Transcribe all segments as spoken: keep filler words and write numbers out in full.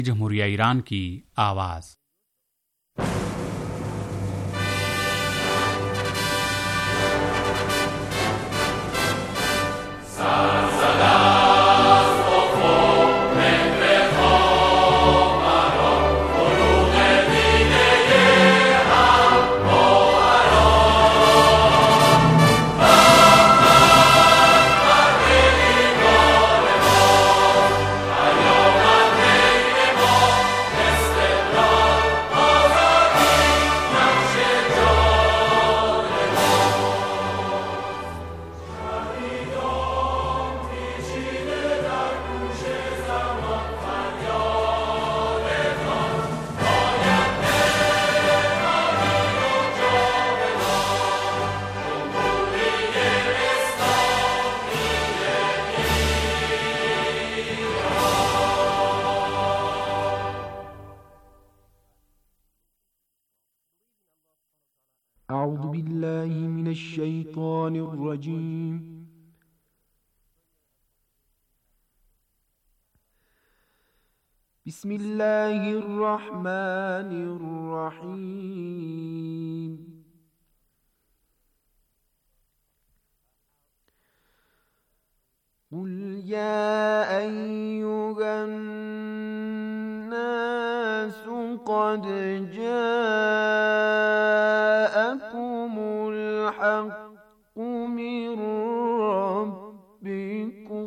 जमहूरिया Iran की आवाज़। أعوذ بالله من الشيطان الرجيم بسم الله الرحمن الرحيم قل يا أيها الناس قد جاءكم الحق من ربكم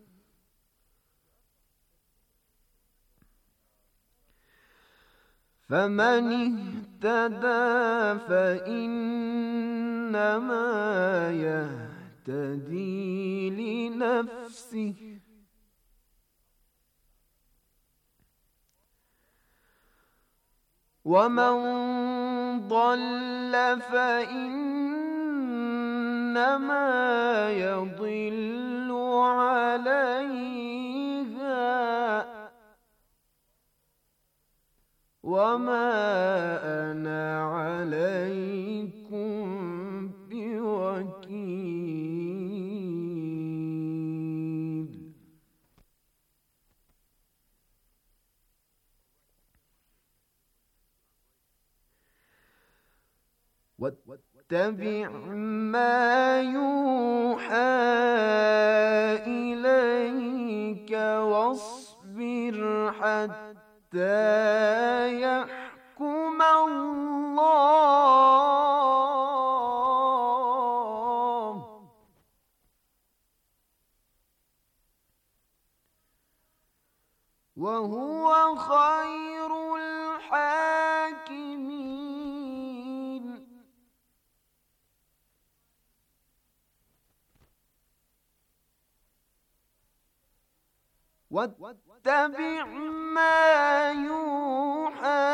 فمن اهتدى فإنما يهتدي لنفسه ومن ضل فإنما يضل عليها وما أنا عليكم بوكيل. واتبع ما يوحى إليك واصبر حتى يحكم الله وهو خير الحاكمين. واتبع ما يوحى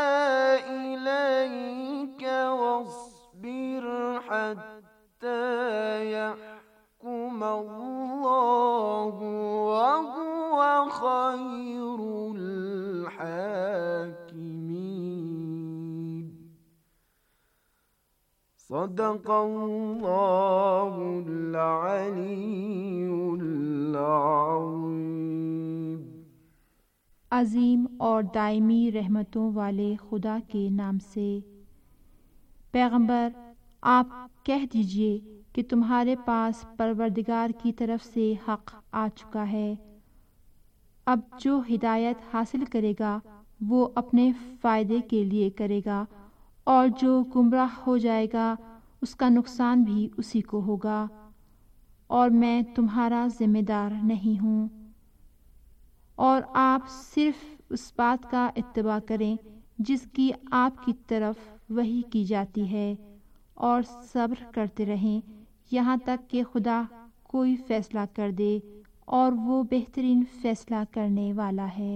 إليك واصبر حتى يحكم الله وهو خير الحاكمين. صدق الله العلي العظيم. अजीम और दायमी रहमतों वाले खुदा के नाम से। पैगंबर, आप कह दीजिए कि तुम्हारे पास परवरदिगार की तरफ से हक़ आ चुका है। अब जो हिदायत हासिल करेगा वो अपने फ़ायदे के लिए करेगा और जो गुमराह हो जाएगा उसका नुकसान भी उसी को होगा, और मैं तुम्हारा ज़िम्मेदार नहीं हूँ। और आप सिर्फ उस बात का इत्तिबा करें जिसकी आपकी तरफ वही की जाती है, और सब्र करते रहें यहाँ तक कि खुदा कोई फ़ैसला कर दे, और वो बेहतरीन फ़ैसला करने वाला है।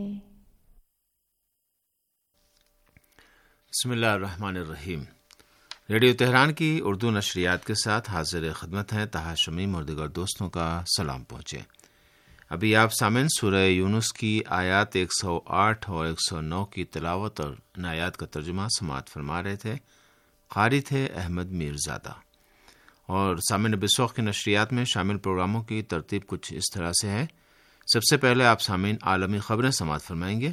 बिस्मिल्लाहिर्रहमानिर्रहीम। रेडियो तेहरान की उर्दू नशरियात के साथ हाजिर खिदमत हैं ताहा शमीम और दीगर दोस्तों का सलाम पहुँचे। अभी आप सामिन सूरह यूनुस की आयत एक सौ आठ और एक सौ नौ की तिलावत और इन आयात का तर्जुमा समाअत फरमा रहे थे। क़ारी थे अहमद मीरज़ादा। और सामिन बिसौख की नशरियात में शामिल प्रोग्रामों की तरतीब कुछ इस तरह से है। सबसे पहले आप सामिन आलमी खबरें समाअत फरमाएंगे,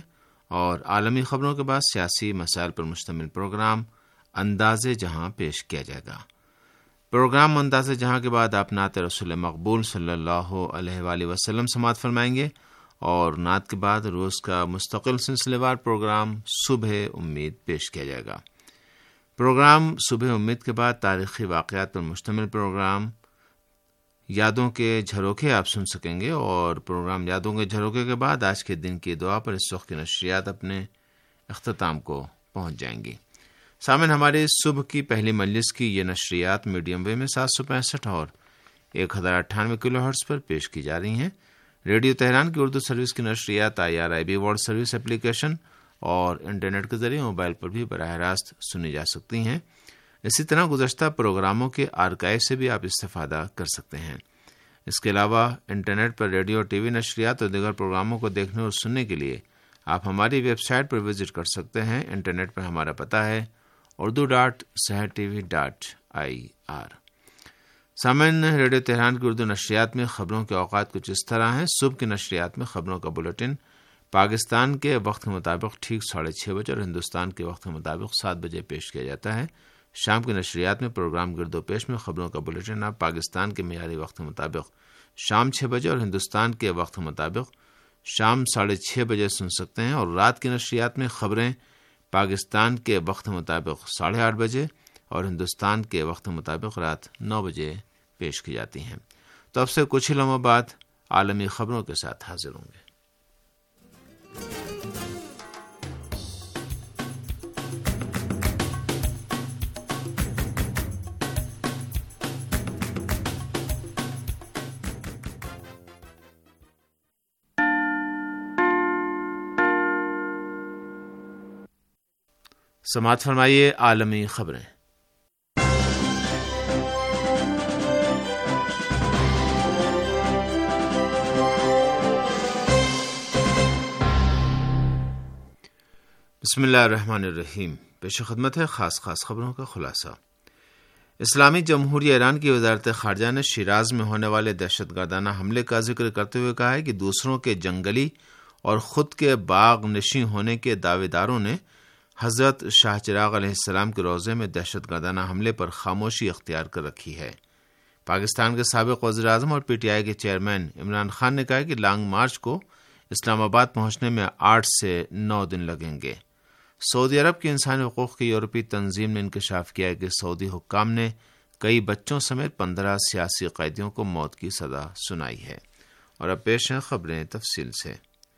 اور عالمی خبروں کے بعد سیاسی مسائل پر مشتمل پروگرام انداز جہاں پیش کیا جائے گا۔ پروگرام انداز جہاں کے بعد آپ نعت رسول مقبول صلی اللہ علیہ وآلہ وسلم سماعت فرمائیں گے، اور نعت کے بعد روز کا مستقل سلسلے وار پروگرام صبح امید پیش کیا جائے گا۔ پروگرام صبح امید کے بعد تاریخی واقعات پر مشتمل پروگرام یادوں کے جھروکے آپ سن سکیں گے، اور پروگرام یادوں کے جھروکے کے بعد آج کے دن کی دعا پر اس وقت کی نشریات اپنے اختتام کو پہنچ جائیں گی۔ سامعین، ہماری صبح کی پہلی مجلس کی یہ نشریات میڈیم ویو میں سات سو پینسٹھ اور ایک ہزار اٹھانوے کلو ہرٹز پر پیش کی جا رہی ہیں۔ ریڈیو تہران کی اردو سروس کی نشریات I R I B world service application اور انٹرنیٹ کے ذریعے موبائل پر بھی براہ راست سنی جا سکتی ہیں۔ اسی طرح گزشتہ پروگراموں کے آرکائیو سے بھی آپ استفادہ کر سکتے ہیں۔ اس کے علاوہ انٹرنیٹ پر ریڈیو ٹی وی نشریات اور دیگر پروگراموں کو دیکھنے اور سننے کے لیے آپ ہماری ویب سائٹ پر وزٹ کر سکتے ہیں۔ انٹرنیٹ پر ہمارا پتہ ہے Urdu dot Sahar T V dot I R. سامعین، ریڈیو تہران کی اردو نشریات میں خبروں کے اوقات کچھ اس طرح ہیں۔ صبح کی نشریات میں خبروں کا بلیٹن پاکستان کے وقت کے مطابق ٹھیک ساڑھے چھ بجے اور ہندوستان کے وقت کے مطابق سات بجے پیش کیا جاتا ہے۔ شام کی نشریات میں پروگرام گرد و پیش میں خبروں کا بلیٹن آپ پاکستان کے معیاری وقت کے مطابق شام چھ بجے اور ہندوستان کے وقت کے مطابق شام ساڑھے چھ بجے سن سکتے ہیں، اور رات کی نشریات میں خبریں پاکستان کے وقت کے مطابق ساڑھے آٹھ بجے اور ہندوستان کے وقت کے مطابق رات نو بجے پیش کی جاتی ہیں۔ تو اب سے کچھ ہی لمحوں بعد عالمی خبروں کے ساتھ حاضر ہوں گے۔ سماعت فرمائیے عالمی خبریں۔ بسم اللہ الرحمن الرحیم۔ پیش خدمت ہے خاص خاص خبروں کا خلاصہ۔ اسلامی جمہوریہ ایران کی وزارت خارجہ نے شیراز میں ہونے والے دہشت گردانہ حملے کا ذکر کرتے ہوئے کہا ہے کہ دوسروں کے جنگلی اور خود کے باغ نشیں ہونے کے دعوے داروں نے حضرت شاہ چراغ علیہ السلام کے روضے میں دہشت گردانہ حملے پر خاموشی اختیار کر رکھی ہے۔ پاکستان کے سابق وزیر اعظم اور پی ٹی آئی کے چیئرمین عمران خان نے کہا کہ لانگ مارچ کو اسلام آباد پہنچنے میں آٹھ سے نو دن لگیں گے۔ سعودی عرب کی انسانی حقوق کی یورپی تنظیم نے انکشاف کیا ہے کہ سعودی حکام نے کئی بچوں سمیت پندرہ سیاسی قیدیوں کو موت کی سزا سنائی ہے۔ اور اب پیش ہیں خبریں تفصیل سے۔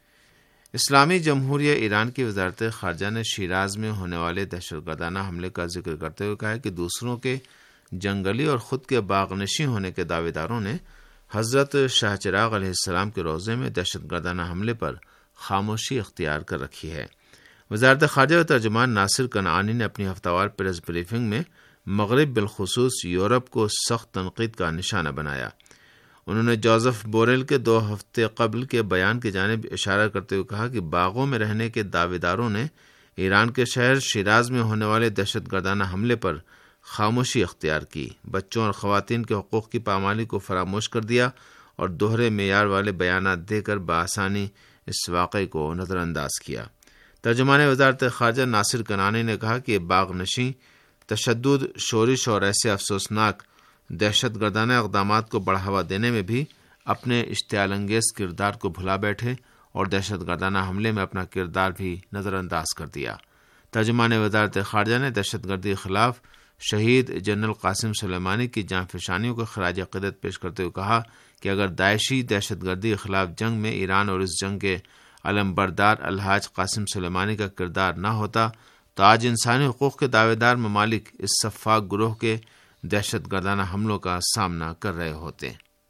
اسلامی جمہوریہ ایران کی وزارت خارجہ نے شیراز میں ہونے والے دہشت گردانہ حملے کا ذکر کرتے ہوئے کہا ہے کہ دوسروں کے جنگلی اور خود کے باغ نشیں ہونے کے دعوے داروں نے حضرت شاہ چراغ علیہ السلام کے روضے میں دہشت گردانہ حملے پر خاموشی اختیار کر رکھی ہے۔ وزارت خارجہ کے ترجمان ناصر کنعانی نے اپنی ہفتہ وار پریس بریفنگ میں مغرب بالخصوص یورپ کو سخت تنقید کا نشانہ بنایا۔ انہوں نے جوزف بوریل کے دو ہفتے قبل کے بیان کی جانب اشارہ کرتے ہوئے کہا کہ باغوں میں رہنے کے دعوے داروں نے ایران کے شہر شیراز میں ہونے والے دہشت گردانہ حملے پر خاموشی اختیار کی، بچوں اور خواتین کے حقوق کی پامالی کو فراموش کر دیا اور دوہرے معیار والے بیانات دے کر بآسانی اس واقعے کو نظر انداز کیا۔ ترجمان وزارت خارجہ ناصر کنعانی نے کہا کہ باغ نشیں تشدد، شورش اور ایسے افسوسناک دہشت گردانہ اقدامات کو بڑھاوا دینے میں بھی اپنے اشتعال انگیز کردار کو بھلا بیٹھے اور دہشت گردانہ حملے میں اپنا کردار بھی نظر انداز کر دیا۔ ترجمان وزارت خارجہ نے دہشت گردی کے خلاف شہید جنرل قاسم سلیمانی کی جاں فشانیوں کو خراج عقیدت پیش کرتے ہوئے کہا کہ اگر داعشی دہشت گردی کے خلاف جنگ میں ایران اور اس جنگ کے علم بردار الحاج قاسم سلیمانی کا کردار نہ ہوتا تو آج انسانی حقوق کے دعوے دار ممالک اس سفاک گروہ کے دہشت گردانہ حملوں کا سامنا کر رہے ہوتے۔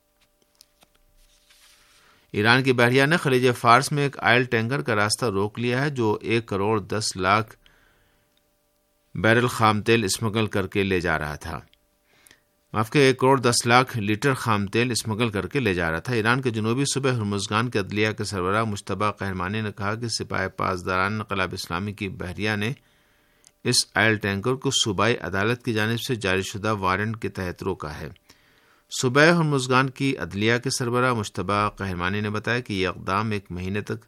ایران کی بحریہ نے خلیج فارس میں ایک آئل ٹینکر کا راستہ روک لیا ہے جو ایک کروڑ دس لاکھ بیرل خام تیل اسمگل کر کے لے جا رہا تھا معاف کے ایک کروڑ دس لاکھ لیٹر خام تیل اسمگل کر کے لے جا رہا تھا۔ ایران کے جنوبی صوبے ہرمزگان کے عدلیہ کے سربراہ مشتبہ قہرمانی نے کہا کہ سپاہ پاسداران انقلاب اسلامی کی بحریہ نے اس آئل ٹینکر کو صوبائی عدالت کی جانب سے جاری شدہ وارنٹ کے تحت روکا ہے۔ صوبہ ہرمزگان کی عدلیہ کے سربراہ مشتبہ قہرمانی نے بتایا کہ یہ اقدام ایک مہینے تک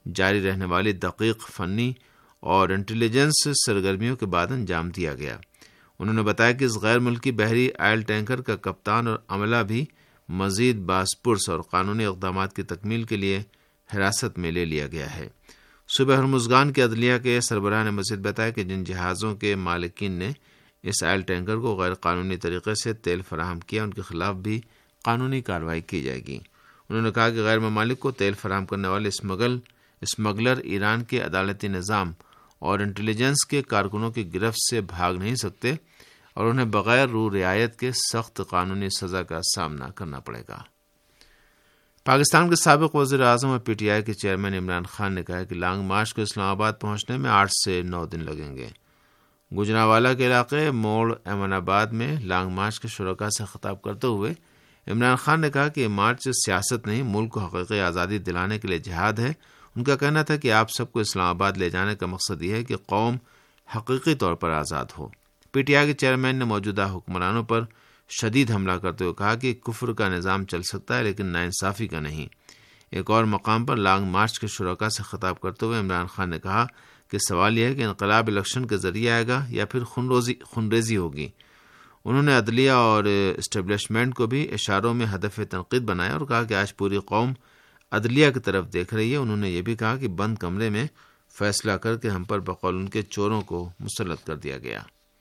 جاری رہنے والی دقیق فنی اور انٹیلیجنس سرگرمیوں کے بعد انجام دیا گیا۔ انہوں نے بتایا کہ اس غیر ملکی بحری آئل ٹینکر کا کپتان اور عملہ بھی مزید باس پرس اور قانونی اقدامات کی تکمیل کے لیے حراست میں لے لیا گیا ہے۔ صوبہ ہرمزگان کے عدلیہ کے سربراہ نے مزید بتایا کہ جن جہازوں کے مالکین نے اس آئل ٹینکر کو غیر قانونی طریقے سے تیل فراہم کیا ان کے خلاف بھی قانونی کارروائی کی جائے گی۔ انہوں نے کہا کہ غیر ممالک کو تیل فراہم کرنے والے اسمگل اسمگلر ایران کے عدالتی نظام اور انٹیلیجنس کے کارکنوں کی گرفت سے بھاگ نہیں سکتے اور انہیں بغیر رو رعایت کے سخت قانونی سزا کا سامنا کرنا پڑے گا۔ پاکستان کے سابق وزیر اعظم اور پی ٹی آئی کے چیئرمین عمران خان نے کہا کہ لانگ مارچ کو اسلام آباد پہنچنے میں آٹھ سے نو دن لگیں گے۔ گجرانوالہ کے علاقے موڑ ایمن آباد میں لانگ مارچ کے شرکاء سے خطاب کرتے ہوئے عمران خان نے کہا کہ یہ مارچ سیاست نہیں، ملک کو حقیقی آزادی دلانے کے لیے جہاد ہے۔ ان کا کہنا تھا کہ آپ سب کو اسلام آباد لے جانے کا مقصد یہ ہے کہ قوم حقیقی طور پر آزاد ہو۔ پی ٹی آئی کے چیئرمین نے موجودہ حکمرانوں پر شدید حملہ کرتے ہوئے کہا کہ کفر کا نظام چل سکتا ہے لیکن ناانصافی کا نہیں۔ ایک اور مقام پر لانگ مارچ کے شرکاء سے خطاب کرتے ہوئے عمران خان نے کہا کہ سوال یہ ہے کہ انقلاب الیکشن کے ذریعے آئے گا یا پھر خونریزی خونریزی ہوگی۔ انہوں نے عدلیہ اور اسٹیبلشمنٹ کو بھی اشاروں میں ہدف تنقید بنایا اور کہا کہ آج پوری قوم عدلیہ کی طرف دیکھ رہی ہے۔ انہوں نے یہ بھی کہا کہ بند کمرے میں فیصلہ کر کے ہم پر بقول ان کے چوروں کو مسلط کر دیا گیا۔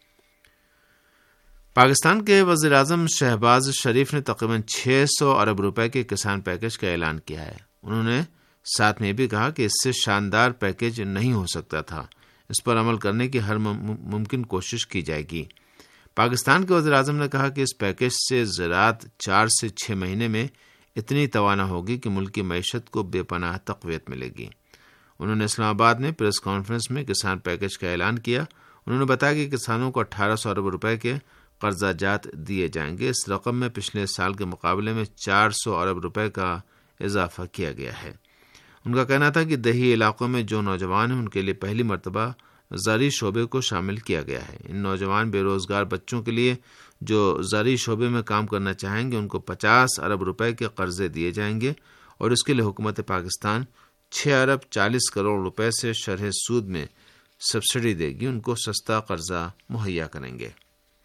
پاکستان کے وزیر اعظم شہباز شریف نے تقریباً چھ سو ارب روپے کے کسان پیکج کا اعلان کیا ہے۔ انہوں نے ساتھ میں یہ بھی کہا کہ اس سے شاندار پیکج نہیں ہو سکتا تھا، اس پر عمل کرنے کی ہر ممکن کوشش کی جائے گی۔ پاکستان کے وزیر اعظم نے کہا کہ اس پیکج سے زراعت چار سے چھ مہینے میں اتنی توانا ہوگی کہ ملک کی معیشت کو بے پناہ تقویت ملے گی۔ انہوں نے اسلام آباد میں پریس کانفرنس میں کسان پیکج کا اعلان کیا۔ انہوں نے بتایا کہ کسانوں کو اٹھارہ سو ارب روپے کے قرضہ جات دیے جائیں گے۔ اس رقم میں پچھلے سال کے مقابلے میں چار سو ارب روپے کا اضافہ کیا گیا ہے۔ ان کا کہنا تھا کہ دیہی علاقوں میں جو نوجوان ہیں ان کے لیے پہلی مرتبہ زرعی شعبے کو شامل کیا گیا ہے۔ ان نوجوان بے روزگار بچوں کے لیے جو زرعی شعبے میں کام کرنا چاہیں گے ان کو پچاس ارب روپے کے قرضے دیے جائیں گے اور اس کے لیے حکومت پاکستان چھ ارب چالیس کروڑ روپے سے شرح سود میں سبسڈی دے گی، ان کو سستا قرضہ مہیا کریں گے۔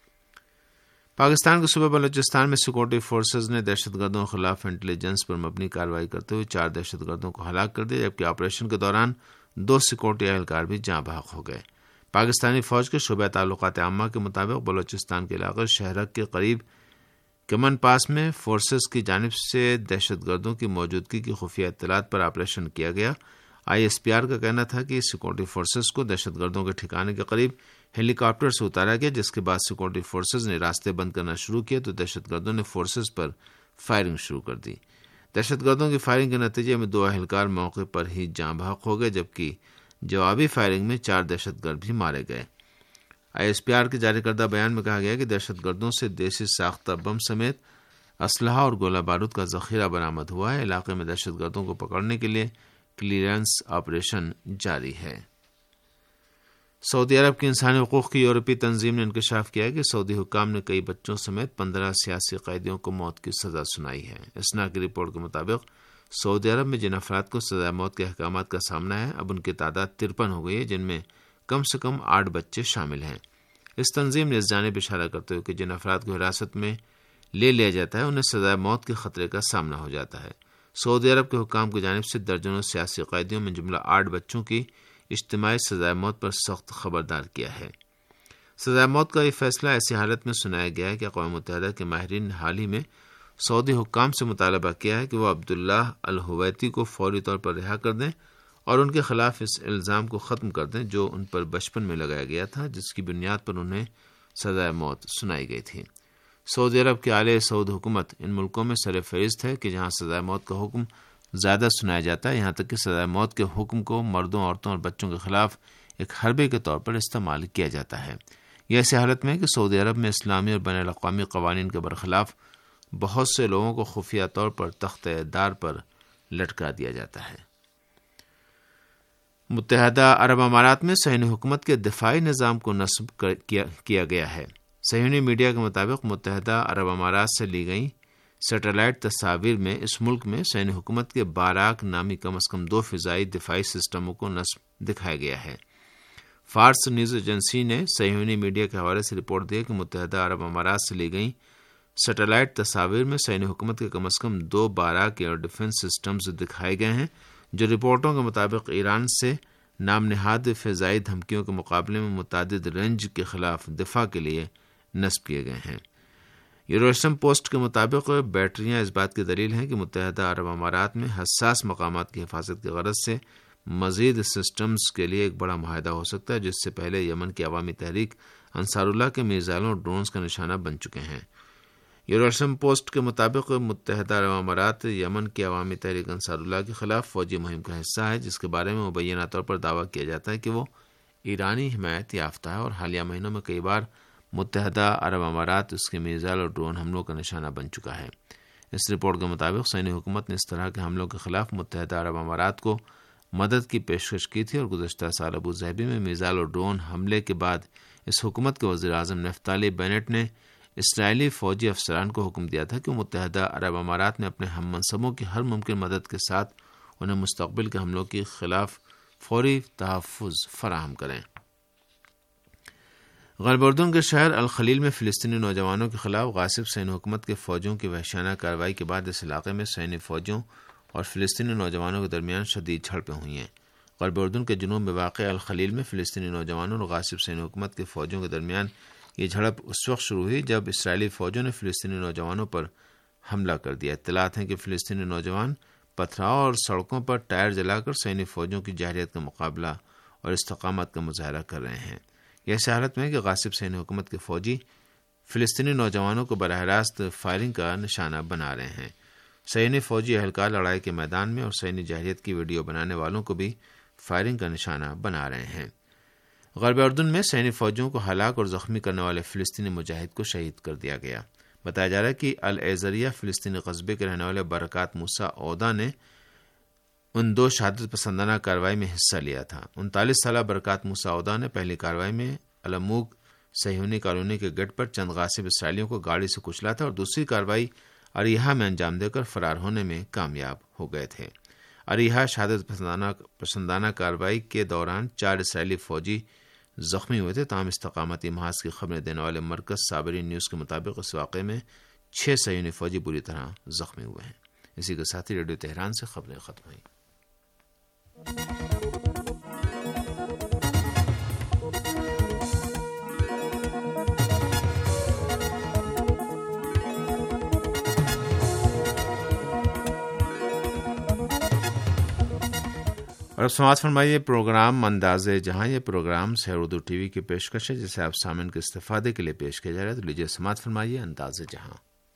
پاکستان کے صوبہ بلوچستان میں سیکورٹی فورسز نے دہشت گردوں کے خلاف انٹیلیجنس پر مبنی کارروائی کرتے ہوئے چار دہشت گردوں کو ہلاک کر دیا، جبکہ آپریشن کے دوران دو سیکورٹی اہلکار بھی جاں بحق ہو گئے۔ پاکستانی فوج کے شعبہ تعلقات عامہ کے مطابق بلوچستان کے علاقے شہرک کے قریب کمن پاس میں فورسز کی جانب سے دہشت گردوں کی موجودگی کی خفیہ اطلاعات پر آپریشن کیا گیا۔ آئی ایس پی آر کا کہنا تھا کہ سیکورٹی فورسز کو دہشت گردوں کے ٹھکانے کے قریب ہیلی کاپٹر سے اتارا گیا، جس کے بعد سیکورٹی فورسز نے راستے بند کرنا شروع کیے تو دہشت گردوں نے فورسز پر فائرنگ شروع کر دی۔ دہشت گردوں کی فائرنگ کے نتیجے میں دو اہلکار موقع پر ہی جاں بحق ہو گئے، جبکہ جوابی فائرنگ میں چار دہشت گرد بھی مارے گئے۔ آئی ایس پی آر کے جاری کردہ بیان میں کہا گیا کہ دہشت گردوں سے دیسی ساختہ بم سمیت اسلحہ اور گولہ بارود کا ذخیرہ برآمد ہوا ہے۔ علاقے میں دہشت گردوں کو پکڑنے کے لیے کلیئرنس آپریشن جاری ہے۔ سعودی عرب کی انسانی حقوق کی یورپی تنظیم نے انکشاف کیا ہے کہ سعودی حکام نے کئی بچوں سمیت پندرہ سیاسی قیدیوں کو موت کی سزا سنائی ہے۔ اسنا کی رپورٹ کے مطابق سعودی عرب میں جن افراد کو سزائے موت کے احکامات کا سامنا ہے اب ان کی تعداد ترپن ہو گئی ہے، جن میں کم سے کم آٹھ بچے شامل ہیں۔ اس تنظیم نے اس جانب اشارہ کرتے ہوئے کہ جن افراد کو حراست میں لے لیا جاتا ہے انہیں سزائے موت کے خطرے کا سامنا ہو جاتا ہے۔ سعودی عرب کے حکام کی جانب سے درجنوں سیاسی قیدیوں میں جملہ آٹھ بچوں کی اجتماعی سزائے موت پر سخت خبردار کیا ہے۔ سزائے موت کا یہ فیصلہ ایسی حالت میں سنایا گیا ہے کہ اقوام متحدہ کے ماہرین نے حال ہی میں سعودی حکام سے مطالبہ کیا ہے کہ وہ عبداللہ الہویتی کو فوری طور پر رہا کر دیں اور ان کے خلاف اس الزام کو ختم کر دیں جو ان پر بچپن میں لگایا گیا تھا، جس کی بنیاد پر انہیں سزائے موت سنائی گئی تھی۔ سعودی عرب کی آل سعود حکومت ان ملکوں میں سر فہرست ہے کہ جہاں سزائے موت کا حکم زیادہ سنایا جاتا ہے، یہاں تک کہ سزائے موت کے حکم کو مردوں، عورتوں اور بچوں کے خلاف ایک حربے کے طور پر استعمال کیا جاتا ہے۔ یہ ایسی حالت میں کہ سعودی عرب میں اسلامی اور بین الاقوامی قوانین کے برخلاف بہت سے لوگوں کو خفیہ طور پر تخت دار پر لٹکا دیا جاتا ہے۔ متحدہ عرب امارات میں صہیونی حکومت کے دفاعی نظام کو نصب کیا گیا ہے۔ صہیونی میڈیا کے مطابق متحدہ عرب امارات سے لی گئی سیٹلائٹ تصاویر میں اس ملک میں صہیونی حکومت کے باراک نامی کم از کم دو فضائی دفاعی سسٹموں کو نصب دکھایا گیا ہے۔ فارس نیوز ایجنسی نے صہیونی میڈیا کے حوالے سے رپورٹ دی کہ متحدہ عرب امارات سے لی گئی سیٹلائٹ تصاویر میں صہیونی حکومت کے کم از کم دو باراک ایئر ڈیفنس سسٹمز دکھائے گئے ہیں جو رپورٹوں کے مطابق ایران سے نام نہاد فضائی دھمکیوں کے مقابلے میں متعدد رینج کے خلاف دفاع کے لیے نصب کیے گئے ہیں۔ یروشلم پوسٹ کے مطابق بیٹریاں اس بات کی دلیل ہیں کہ متحدہ عرب امارات میں حساس مقامات کی حفاظت کی غرض سے مزید سسٹمز کے لیے ایک بڑا معاہدہ ہو سکتا ہے، جس سے پہلے یمن کی عوامی تحریک انصار اللہ کے میزائلوں اور ڈرونز کا نشانہ بن چکے ہیں۔ یروشلم پوسٹ کے مطابق متحدہ عرب امارات یمن کی عوامی تحریک انصار اللہ کے خلاف فوجی مہم کا حصہ ہے، جس کے بارے میں مبینہ طور پر دعویٰ کیا جاتا ہے کہ وہ ایرانی حمایت یافتہ ہے اور حالیہ مہینوں میں کئی بار متحدہ عرب امارات اس کے میزائل اور ڈرون حملوں کا نشانہ بن چکا ہے۔ اس رپورٹ کے مطابق صہیونی حکومت نے اس طرح کے حملوں کے خلاف متحدہ عرب امارات کو مدد کی پیشکش کی تھی اور گزشتہ سال ابو ظہبی میں میزائل اور ڈرون حملے کے بعد اس حکومت کے وزیر اعظم نفتالی بینٹ نے اسرائیلی فوجی افسران کو حکم دیا تھا کہ وہ متحدہ عرب امارات میں اپنے ہم منصبوں کی ہر ممکن مدد کے ساتھ انہیں مستقبل کے حملوں کے خلاف فوری تحفظ فراہم کریں۔ غرب اردن کے شہر الخلیل میں فلسطینی نوجوانوں کے خلاف غاصب صہیونی حکومت کے فوجیوں کی وحشیانہ کارروائی کے بعد اس علاقے میں صہیونی فوجیوں اور فلسطینی نوجوانوں کے درمیان شدید جھڑپیں ہوئی ہیں۔ غرب اردن کے جنوب میں واقع الخلیل میں فلسطینی نوجوانوں اور غاصب صہیونی حکومت کے فوجیوں کے درمیان یہ جھڑپ اس وقت شروع ہوئی جب اسرائیلی فوجوں نے فلسطینی نوجوانوں پر حملہ کر دیا۔ اطلاعات ہیں کہ فلسطینی نوجوان پتھراؤ اور سڑکوں پر ٹائر جلا کر صہیونی فوجوں کی جارحیت کا مقابلہ اور استقامت کا مظاہرہ کر رہے ہیں۔ یہ ایسی حالت میں ہے کہ غاصب صہیونی حکومت کے فوجی فلسطینی نوجوانوں کو براہ راست فائرنگ کا نشانہ بنا رہے ہیں۔ صہیونی فوجی اہلکار لڑائی کے میدان میں اور صہیونی جارحیت کی ویڈیو بنانے والوں کو بھی فائرنگ کا نشانہ بنا رہے ہیں۔ غرب اردن میں صہیونی فوجیوں کو ہلاک اور زخمی کرنے والے فلسطینی مجاہد کو شہید کر دیا گیا۔ بتایا جا رہا ہے کہ العزریہ فلسطینی قصبے کے رہنے والے برکات موسیٰ عودا نے ان دو شہادت پسندانہ کارروائی میں حصہ لیا تھا۔ انتالیس سالہ برکات موسیٰ عودا نے پہلی کارروائی میں الموگ صہیونی کالونی کے گیٹ پر چند غاصب اسرائیلیوں کو گاڑی سے کچلا تھا اور دوسری کارروائی اریحا میں انجام دے کر فرار ہونے میں کامیاب ہو گئے تھے۔ اریحا شہادت پسندانہ کارروائی کے دوران چار اسرائیلی فوجی زخمی ہوئے تھے، تاہم استقامتی محاذ کی خبریں دینے والے مرکز صابرین نیوز کے مطابق اس واقعے میں چھ صہیونی فوجی بری طرح زخمی ہوئے ہیں۔ اسی کے ساتھ ہی ریڈیو تہران سے خبریں ختم ہوئیں۔ اور اب سماعت فرمائیے پروگرام انداز جہاں۔ یہ programme Sahar Urdu T V کی پیشکش ہے جسے آپ سامعین کے استفادے کے لیے پیش کیا جا رہا ہے، تو لیجیے سماعت فرمائیے انداز جہاں۔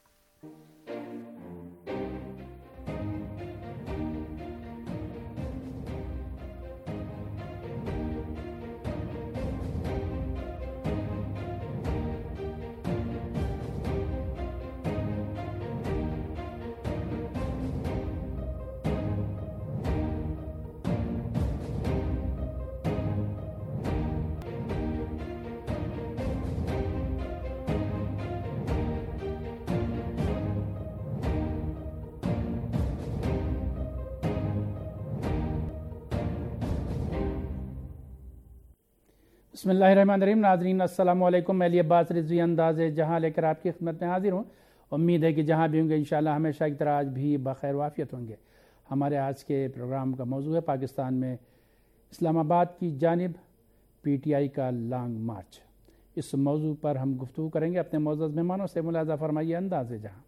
بسم اللہ الرحمن الرحیم۔ ناظرین السلام علیکم۔ میں علی عباس رضوی انداز جہاں لے کر آپ کی خدمت میں حاضر ہوں۔ امید ہے کہ جہاں بھی ہوں گے انشاءاللہ ہمیشہ کی طرح آج بھی بخیر وعافیت ہوں گے۔ ہمارے آج کے پروگرام کا موضوع ہے پاکستان میں اسلام آباد کی جانب پی ٹی آئی کا لانگ مارچ۔ اس موضوع پر ہم گفتگو کریں گے اپنے معزز مہمانوں سے۔ ملاحظہ فرمائیے انداز جہاں۔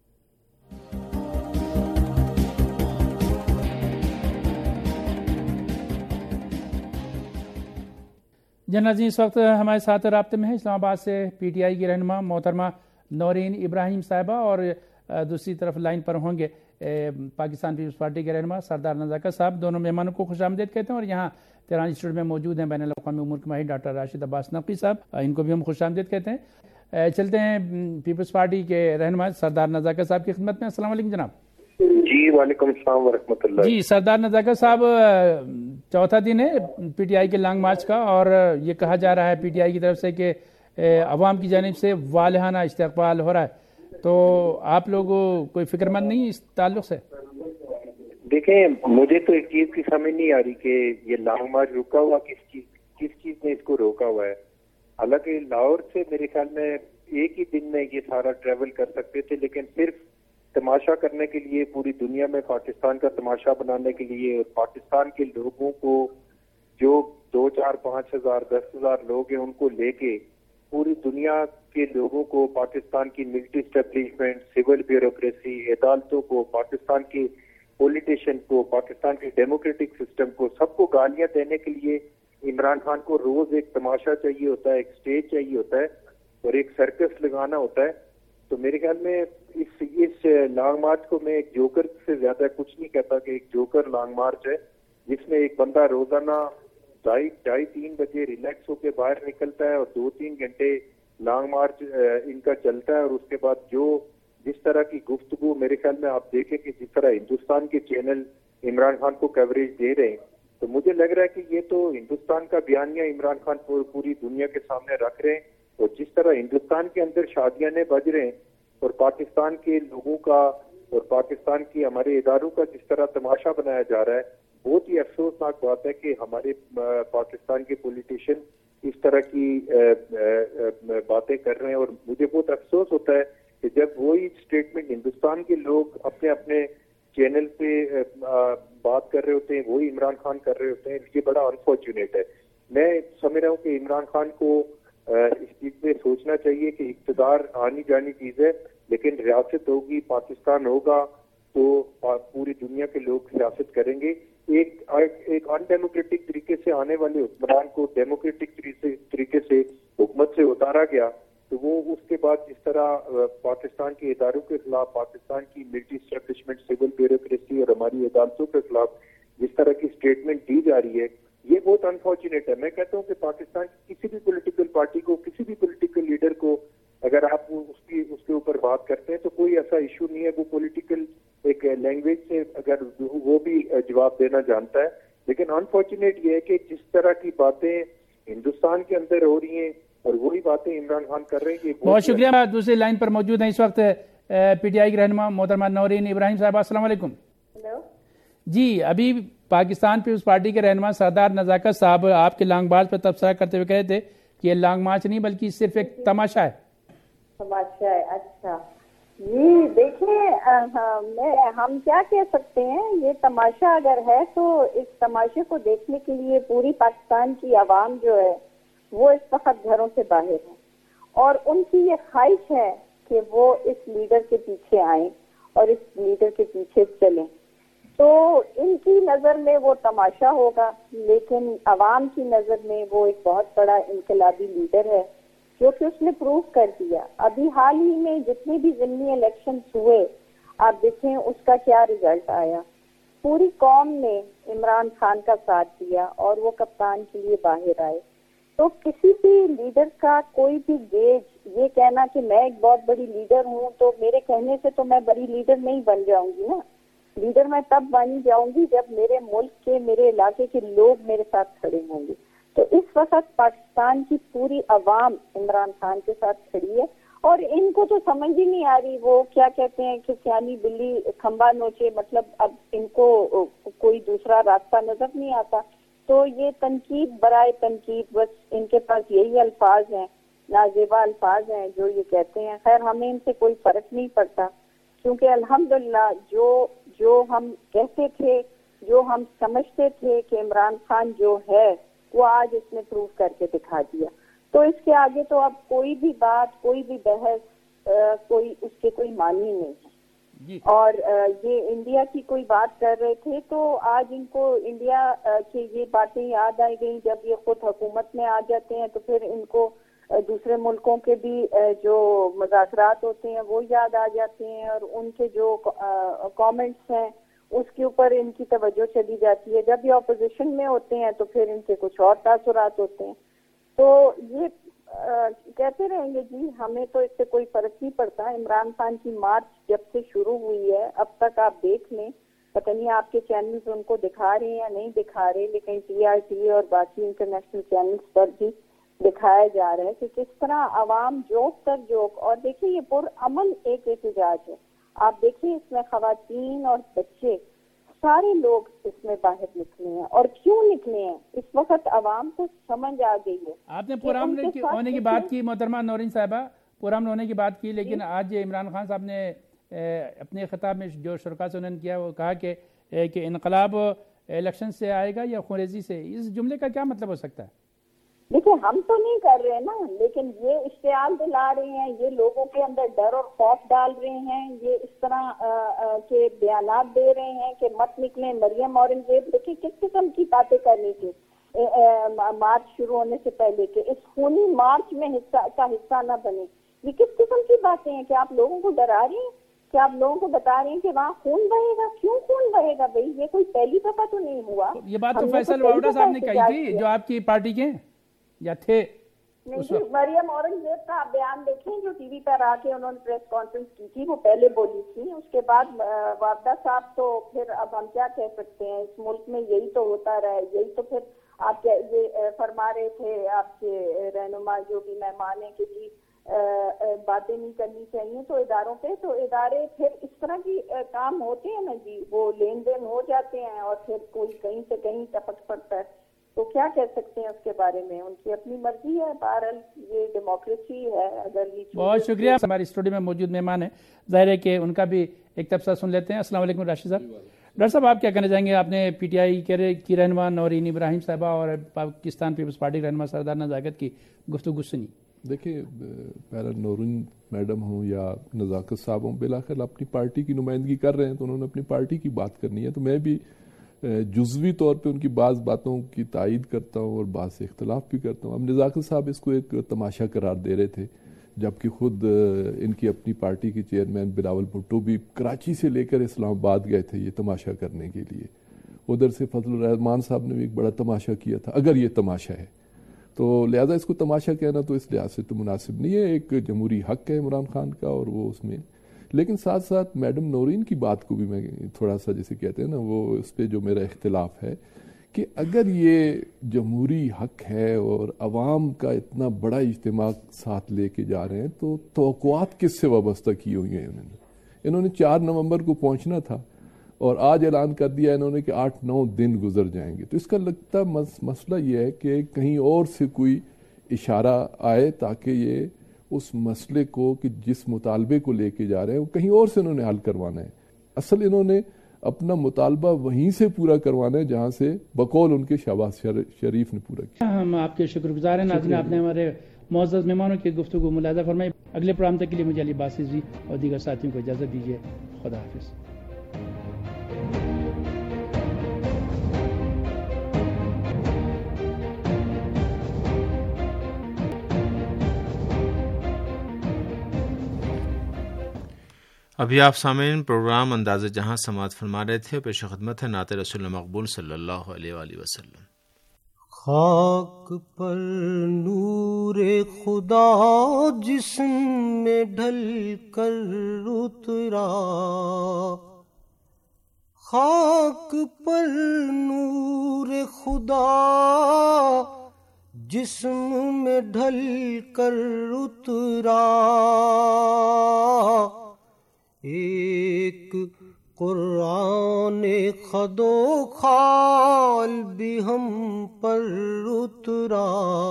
جناب جی اس وقت ہمارے ساتھ رابطے میں ہیں اسلام آباد سے پی ٹی آئی کی رہنما محترمہ نورین ابراہیم صاحبہ، اور دوسری طرف لائن پر ہوں گے پاکستان پیپلز پارٹی کے رہنما سردار نزاکت صاحب۔ دونوں مہمانوں کو خوش آمدید کہتے ہیں، اور یہاں تہران انسٹیٹیوٹ میں موجود ہیں بین الاقوامی امور کے ماہر ڈاکٹر راشد عباس نقوی صاحب، ان کو بھی ہم خوش آمدید کہتے ہیں۔ چلتے ہیں پیپلز پارٹی کے رہنما سردار نزاکت صاحب کی خدمت میں۔ السلام علیکم جناب۔ جی وعلیکم السلام ورحمۃ اللہ۔ جی سردار نزاکت صاحب، چوتھا دن ہے پی ٹی آئی کے لانگ مارچ کا، اور یہ کہا جا رہا ہے پی ٹی آئی کی طرف سے کہ عوام کی جانب سے والہانہ استقبال ہو رہا ہے۔ تو آپ لوگوں کوئی فکر مند نہیں اس تعلق سے؟ دیکھیں مجھے تو ایک چیز کی سمجھ نہیں آ رہی کہ یہ لانگ مارچ رکا ہوا کس چیز کس چیز نے اس کو روکا ہوا ہے. حالانکہ لاہور سے میرے خیال میں ایک ہی دن میں یہ سارا ٹریول کر سکتے تھے, لیکن صرف تماشا کرنے کے لیے, پوری دنیا میں پاکستان کا تماشا بنانے کے لیے, اور پاکستان کے لوگوں کو جو دو چار پانچ ہزار دس ہزار لوگ ہیں ان کو لے کے پوری دنیا کے لوگوں کو, پاکستان کی ملٹری اسٹیبلشمنٹ, سول بیوروکریسی, عدالتوں کو, پاکستان کی پولیٹیشین کو, پاکستان کے ڈیموکریٹک سسٹم کو, سب کو گالیاں دینے کے لیے عمران خان کو روز ایک تماشا چاہیے ہوتا ہے, ایک سٹیج چاہیے ہوتا ہے, اور ایک سرکس لگانا ہوتا ہے. تو میرے خیال میں اس اس لانگ مارچ کو میں ایک جوکر سے زیادہ کچھ نہیں کہتا کہ ایک جوکر لانگ مارچ ہے, جس میں ایک بندہ روزانہ ڈھائی ڈھائی تین بجے ریلیکس ہو کے باہر نکلتا ہے اور دو تین گھنٹے لانگ مارچ ان کا چلتا ہے, اور اس کے بعد جو جس طرح کی گفتگو میرے خیال میں آپ دیکھیں کہ جس طرح ہندوستان کے چینل عمران خان کو کوریج دے رہے ہیں, تو مجھے لگ رہا ہے کہ یہ تو ہندوستان کا بیانیہ عمران خان پوری دنیا کے سامنے رکھ رہے ہیں, اور جس طرح ہندوستان کے اندر شادیاں بج رہے ہیں اور پاکستان کے لوگوں کا اور پاکستان کی ہمارے اداروں کا جس طرح تماشا بنایا جا رہا ہے, بہت ہی افسوسناک بات ہے کہ ہمارے پاکستان کے پولیٹیشین اس طرح کی باتیں کر رہے ہیں. اور مجھے بہت افسوس ہوتا ہے کہ جب وہی اسٹیٹمنٹ ہندوستان کے لوگ اپنے اپنے چینل پہ بات کر رہے ہوتے ہیں, وہی عمران خان کر رہے ہوتے ہیں. یہ بڑا انفارچونیٹ ہے. میں سمجھ رہا ہوں کہ عمران خان کو اس چیز پہ سوچنا چاہیے کہ اقتدار آنی جانی چیز ہے, لیکن ریاست ہوگی, پاکستان ہوگا تو پوری دنیا کے لوگ سیاست کریں گے. ایک ایک ان ڈیموکریٹک طریقے سے آنے والے حکمران کو ڈیموکریٹک طریقے سے حکومت سے اتارا گیا, تو وہ اس کے بعد جس طرح پاکستان کے اداروں کے خلاف, پاکستان کی ملٹری اسٹیبلشمنٹ, سول بیوروکریسی اور ہماری عدالتوں کے خلاف جس طرح کی اسٹیٹمنٹ دی جا رہی ہے, یہ بہت انفارچونیٹ ہے. میں کہتا ہوں کہ پاکستان کی کسی بھی پولیٹیکل پارٹی کو, کسی بھی پولیٹیکل لیڈر کو اگر آپ اس کی اس کے اوپر بات کرتے ہیں تو کوئی ایسا ایشو نہیں ہے. وہ پولیٹیکل ایک لینگویج سے اگر وہ بھی جواب دینا جانتا ہے, لیکن انفارچونیٹ یہ ہے کہ جس طرح کی باتیں ہندوستان کے اندر ہو رہی ہیں اور وہی باتیں عمران خان کر رہے ہیں. بہت شکریہ. دوسری لائن پر موجود ہیں اس وقت پی ٹی آئی کی رہنما محترمہ نورین ابراہیم صاحبہ. السلام علیکم. جی, ابھی پاکستان پیپلز پارٹی کے رہنما سردار نزاکت صاحب آپ کے لانگ مارچ پر تبصرہ کرتے ہوئے کہے تھے کہ یہ لانگ مارچ نہیں بلکہ صرف ایک تماشا ہے. تماشا ہے, اچھا جی. دیکھیں میں ہم کیا کہہ سکتے ہیں, یہ تماشا اگر ہے تو اس تماشے کو دیکھنے کے لیے پوری پاکستان کی عوام جو ہے وہ اس وقت گھروں سے باہر ہے, اور ان کی یہ خواہش ہے کہ وہ اس لیڈر کے پیچھے آئیں اور اس لیڈر کے پیچھے چلیں. تو ان کی نظر میں وہ تماشا ہوگا, لیکن عوام کی نظر میں وہ ایک بہت بڑا انقلابی لیڈر ہے, جو کہ اس نے پروف کر دیا. ابھی حال ہی میں جتنے بھی ضمنی الیکشنز ہوئے آپ دیکھیں اس کا کیا رزلٹ آیا. پوری قوم نے عمران خان کا ساتھ دیا اور وہ کپتان کے لیے باہر آئے. تو کسی بھی لیڈر کا کوئی بھی گیج یہ کہنا کہ میں ایک بہت بڑی لیڈر ہوں تو میرے کہنے سے تو میں بڑی لیڈر نہیں بن جاؤں گی نا. لیڈر میں تب بن جاؤں گی جب میرے ملک کے, میرے علاقے کے لوگ میرے ساتھ کھڑے ہوں گے. تو اس وقت پاکستان کی پوری عوام عمران خان کے ساتھ کھڑی ہے, اور ان کو تو سمجھ ہی نہیں آ رہی. وہ کیا کہتے ہیں کہ سیانی بلی کھمبا نوچے, مطلب اب ان کو کوئی دوسرا راستہ نظر نہیں آتا. تو یہ تنقید برائے تنقید, بس ان کے پاس یہی الفاظ ہیں, نازیبا الفاظ ہیں جو یہ کہتے ہیں. خیر ہمیں ان سے کوئی فرق نہیں پڑتا, کیونکہ الحمدللہ جو جو ہم کہتے تھے, جو ہم سمجھتے تھے کہ عمران خان جو ہے وہ آج اس نے پروف کر کے دکھا دیا. تو اس کے آگے تو اب کوئی بھی بات, کوئی بھی بحث, کوئی اس کے کوئی معنی نہیں ہے. اور یہ انڈیا کی کوئی بات کر رہے تھے تو آج ان کو انڈیا کی یہ باتیں یاد آئی گئیں. جب یہ خود حکومت میں آ جاتے ہیں تو پھر ان کو دوسرے ملکوں کے بھی جو مذاکرات ہوتے ہیں وہ یاد آ جاتے ہیں, اور ان کے جو کامنٹس ہیں اس کے اوپر ان کی توجہ چلی جاتی ہے. جب یہ اپوزیشن میں ہوتے ہیں تو پھر ان کے کچھ اور تاثرات ہوتے ہیں. تو یہ کہتے رہیں گے جی ہمیں تو اس سے کوئی فرق نہیں پڑتا. عمران خان کی مارچ جب سے شروع ہوئی ہے اب تک آپ دیکھ لیں, پتہ نہیں آپ کے چینلز ان کو دکھا رہے ہیں یا نہیں دکھا رہے, لیکن ٹی آر ٹی اور باقی انٹرنیشنل چینلز پر بھی دکھایا جا رہا ہے کہ کس طرح عوام جوک تر جوک، اور دیکھیے یہ پرامن ایک احتجاج ہے. آپ دیکھیے اس میں خواتین اور بچے سارے لوگ اس میں باہر نکلے ہیں. اور کیوں نکلے ہیں؟ اس وقت عوام کو سمجھ آ گئی ہے. آپ نے پرامن ہونے کی بات کی محترمہ نورین صاحبہ، پرامن ہونے کی بات کی، لیکن آج عمران خان صاحب نے اپنے خطاب میں جو شرکاء سے انہوں نے کیا وہ کہا کہ کہ انقلاب الیکشن سے آئے گا یا خونریزی سے. اس جملے کا کیا مطلب ہو سکتا ہے؟ دیکھیں ہم تو نہیں کر رہے نا، لیکن یہ اشتعال دلا رہے ہیں، یہ لوگوں کے اندر ڈر اور خوف ڈال رہے ہیں، یہ اس طرح کے بیانات دے رہے ہیں کہ مت نکلیں. مریم اورنگزیب دیکھیں کس قسم کی باتیں کرنی تھی مارچ شروع ہونے سے پہلے کہ اس خونی مارچ میں حصہ کا حصہ نہ بنے. یہ کس قسم کی باتیں ہیں کہ آپ لوگوں کو ڈرا رہے ہیں، کہ آپ لوگوں کو بتا رہے ہیں کہ وہاں خون بہے گا. کیوں خون بہے گا بھائی؟ یہ کوئی پہلی دفعہ تو نہیں ہوا. یہ بات تو فیصل واوڈا صاحب نے کہی تھی جو آپ کی پارٹی کے یا تھے. نہیں جی، مریم اورنگزیب کا آپ بیان دیکھیں جو ٹی وی پر آ کے انہوں نے پریس کانفرنس کی تھی، وہ پہلے بولی تھی. اس کے بعد واردہ صاحب تو پھر اب ہم کیا کہہ سکتے ہیں، اس ملک میں یہی تو ہوتا رہا ہے. یہی تو پھر آپ یہ فرما رہے تھے آپ کے رہنما جو بھی مہمان ہیں کہ جی باتیں نہیں کرنی چاہیے تو اداروں پہ، تو ادارے پھر اس طرح کی کام ہوتے ہیں نا جی، وہ لین دین ہو جاتے ہیں اور پھر کوئی کہیں سے کہیں ٹپک پڑتا ہے. تو کیا کہہ سکتے ہیں اس کے بارے میں؟ ان کی اپنی مرضی ہے. بہرحال یہ ڈیموکریسی ہے. اگر یہ بہت شکریہ. ہماری اسٹوڈیو میں موجود مہمان ہیں، ظاہر ہے کہ ان کا بھی ایک تبصرہ سن لیتے ہیں. السلام علیکم راشد صاحب. ڈاکٹر صاحب آپ کیا کہنا چاہیں گے؟ آپ نے پی ٹی آئی کی رہنما نورین ابراہیم صاحبہ اور پاکستان پیپلز پارٹی رہنما سردار نزاکت کی گفتگو سنی. دیکھیں پہلا نورین میڈم ہوں یا نزاکت صاحب ہوں، بالآخر اپنی پارٹی کی نمائندگی کر رہے ہیں تو انہوں نے اپنی پارٹی کی بات کرنی ہے. تو میں بھی جزوی طور پہ ان کی بعض باتوں کی تائید کرتا ہوں اور بعض سے اختلاف بھی کرتا ہوں. اب نزاکت صاحب اس کو ایک تماشا قرار دے رہے تھے، جبکہ خود ان کی اپنی پارٹی کے چیئرمین بلاول بھٹو بھی کراچی سے لے کر اسلام آباد گئے تھے یہ تماشا کرنے کے لیے. ادھر سے فضل الرحمان صاحب نے بھی ایک بڑا تماشا کیا تھا. اگر یہ تماشا ہے تو لہٰذا اس کو تماشا کہنا تو اس لحاظ سے تو مناسب نہیں ہے. ایک جمہوری حق ہے عمران خان کا اور وہ اس میں، لیکن ساتھ ساتھ میڈم نورین کی بات کو بھی میں تھوڑا سا جیسے کہتے ہیں نا، وہ اس پہ جو میرا اختلاف ہے کہ اگر یہ جمہوری حق ہے اور عوام کا اتنا بڑا اجتماع ساتھ لے کے جا رہے ہیں تو توقعات کس سے وابستہ کی ہوئی ہیں انہوں نے؟ انہوں نے چار نومبر کو پہنچنا تھا اور آج اعلان کر دیا انہوں نے کہ آٹھ نو دن گزر جائیں گے. تو اس کا لگتا مسئلہ یہ ہے کہ کہیں اور سے کوئی اشارہ آئے تاکہ یہ اس مسئلے کو کہ جس مطالبے کو لے کے جا رہے ہیں وہ کہیں اور سے انہوں نے حل کروانا ہے. اصل انہوں نے اپنا مطالبہ وہیں سے پورا کروانا ہے جہاں سے بقول ان کے شہباز شریف نے پورا کیا. ہم آپ کے شکر گزار ہیں. ناظرین آپ نے ہمارے معزز مہمانوں کی گفتگو ملاحظہ فرمائی. اگلے پروگرام تک کے لیے مجھے علی باسزی اور دیگر ساتھیوں کو اجازت دیجیے. خدا حافظ. ابھی آپ سامعین پروگرام انداز جہاں سماعت فرما رہے تھے. پیش خدمت ہے نعت رسول مقبول صلی اللہ علیہ وآلہ وسلم. خاک پر نور خدا جسم میں ڈھل کر اترا، خاک پر نور خدا جسم میں ڈھل کر اترا، ایک قرآن خد و خال بھی ہم پر اترا،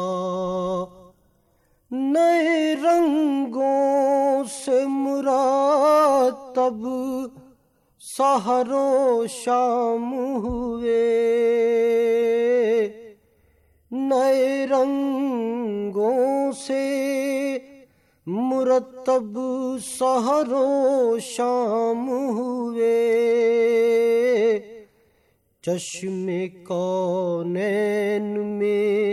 نئے رنگوں سے مرتب سحر و شام ہوئے، نئے رنگوں سے مرتب سحر و شام ہوئے، چشم کونین میں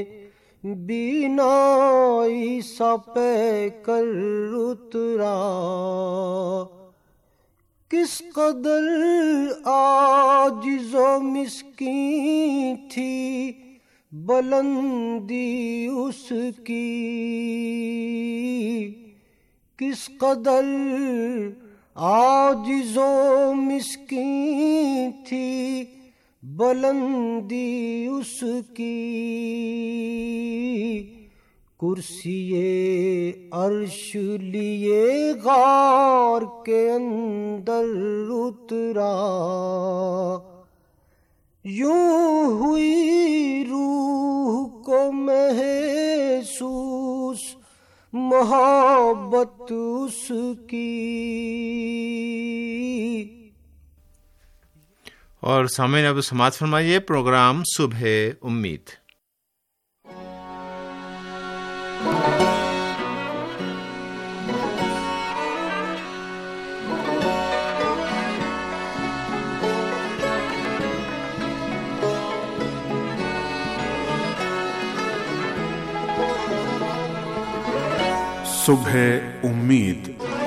بینائی سا پہ کر اترا، کس قدر عاجز و مسکین تھی بلندی اس کی، کس قدر عاجز و مسکین تھی بلندی اس کی، کرسی عرش لیے غار کے اندر اترا، یوں ہوئی روح کو محسوس محبت اس کی۔ اور سامعین اب سماعت فرمائیے پروگرام صبح امید۔ صبح امید۔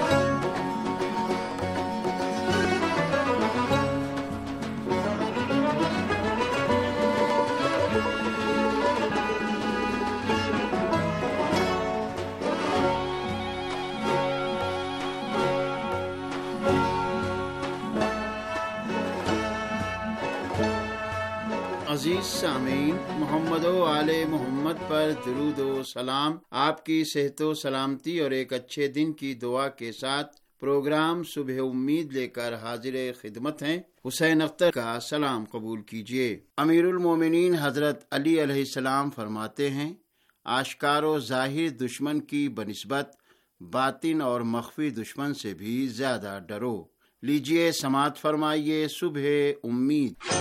عزیز سامعین، محمد و آل محمد پر درود و سلام۔ آپ کی صحت و سلامتی اور ایک اچھے دن کی دعا کے ساتھ پروگرام صبح امید لے کر حاضر خدمت ہیں۔ حسین اختر کا سلام قبول کیجیے۔ امیر المومنین حضرت علی علیہ السلام فرماتے ہیں، آشکار و ظاہر دشمن کی بنسبت باطن اور مخفی دشمن سے بھی زیادہ ڈرو۔ لیجیے سماعت فرمائیے صبح امید۔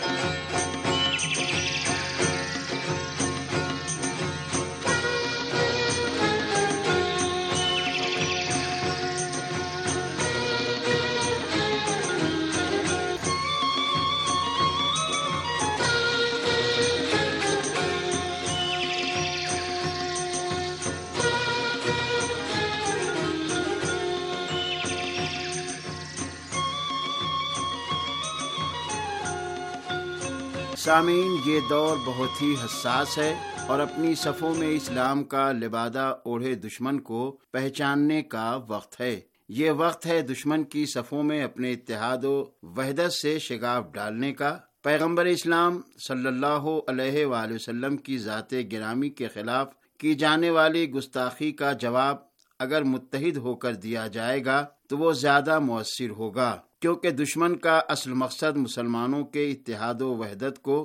سامعین، یہ دور بہت ہی حساس ہے اور اپنی صفوں میں اسلام کا لبادہ اوڑھے دشمن کو پہچاننے کا وقت ہے۔ یہ وقت ہے دشمن کی صفوں میں اپنے اتحاد و وحدت سے شگاف ڈالنے کا۔ پیغمبر اسلام صلی اللہ علیہ وآلہ وسلم کی ذات گرامی کے خلاف کی جانے والی گستاخی کا جواب اگر متحد ہو کر دیا جائے گا تو وہ زیادہ مؤثر ہوگا، کیونکہ دشمن کا اصل مقصد مسلمانوں کے اتحاد و وحدت کو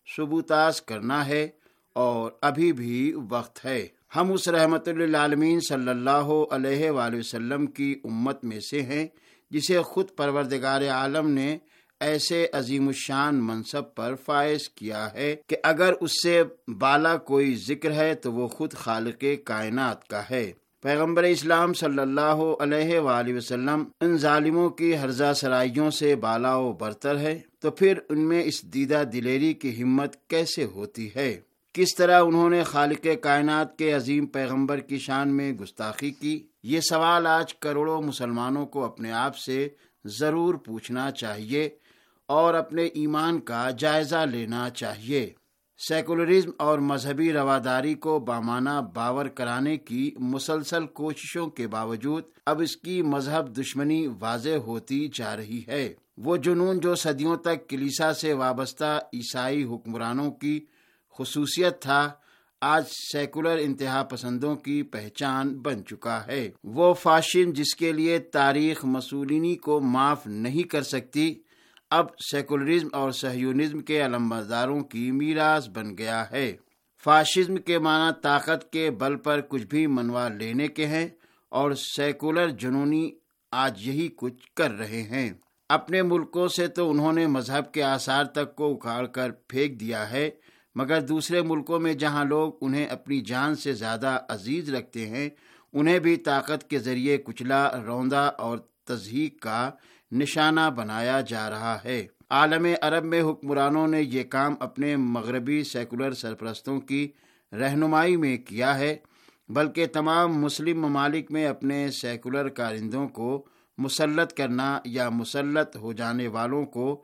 ثبوتاز کرنا ہے، اور ابھی بھی وقت ہے۔ ہم اس رحمت للعالمین صلی اللہ علیہ وآلہ وسلم کی امت میں سے ہیں جسے خود پروردگار عالم نے ایسے عظیم الشان منصب پر فائز کیا ہے کہ اگر اس سے بالا کوئی ذکر ہے تو وہ خود خالق کائنات کا ہے۔ پیغمبر اسلام صلی اللہ علیہ وآلہ وسلم ان ظالموں کی ہرزہ سرائیوں سے بالا و برتر ہے، تو پھر ان میں اس دیدہ دلیری کی ہمت کیسے ہوتی ہے؟ کس طرح انہوں نے خالق کائنات کے عظیم پیغمبر کی شان میں گستاخی کی؟ یہ سوال آج کروڑوں مسلمانوں کو اپنے آپ سے ضرور پوچھنا چاہیے اور اپنے ایمان کا جائزہ لینا چاہیے۔ سیکولرزم اور مذہبی رواداری کو بامانہ باور کرانے کی مسلسل کوششوں کے باوجود اب اس کی مذہب دشمنی واضح ہوتی جا رہی ہے۔ وہ جنون جو صدیوں تک کلیسا سے وابستہ عیسائی حکمرانوں کی خصوصیت تھا، آج سیکولر انتہا پسندوں کی پہچان بن چکا ہے۔ وہ فاشن جس کے لیے تاریخ مسولینی کو معاف نہیں کر سکتی، اب سیکولرزم اور صہیونزم کے علمبرداروں کی میراث بن گیا ہے۔ فاشزم کے معنی طاقت کے بل پر کچھ بھی منوا لینے کے ہیں، اور سیکولر جنونی آج یہی کچھ کر رہے ہیں۔ اپنے ملکوں سے تو انہوں نے مذہب کے آثار تک کو اکھاڑ کر پھینک دیا ہے، مگر دوسرے ملکوں میں جہاں لوگ انہیں اپنی جان سے زیادہ عزیز رکھتے ہیں، انہیں بھی طاقت کے ذریعے کچلا، روندا اور تضحیک کا نشانہ بنایا جا رہا ہے۔ عالم عرب میں حکمرانوں نے یہ کام اپنے مغربی سیکولر سرپرستوں کی رہنمائی میں کیا ہے، بلکہ تمام مسلم ممالک میں اپنے سیکولر کارندوں کو مسلط کرنا یا مسلط ہو جانے والوں کو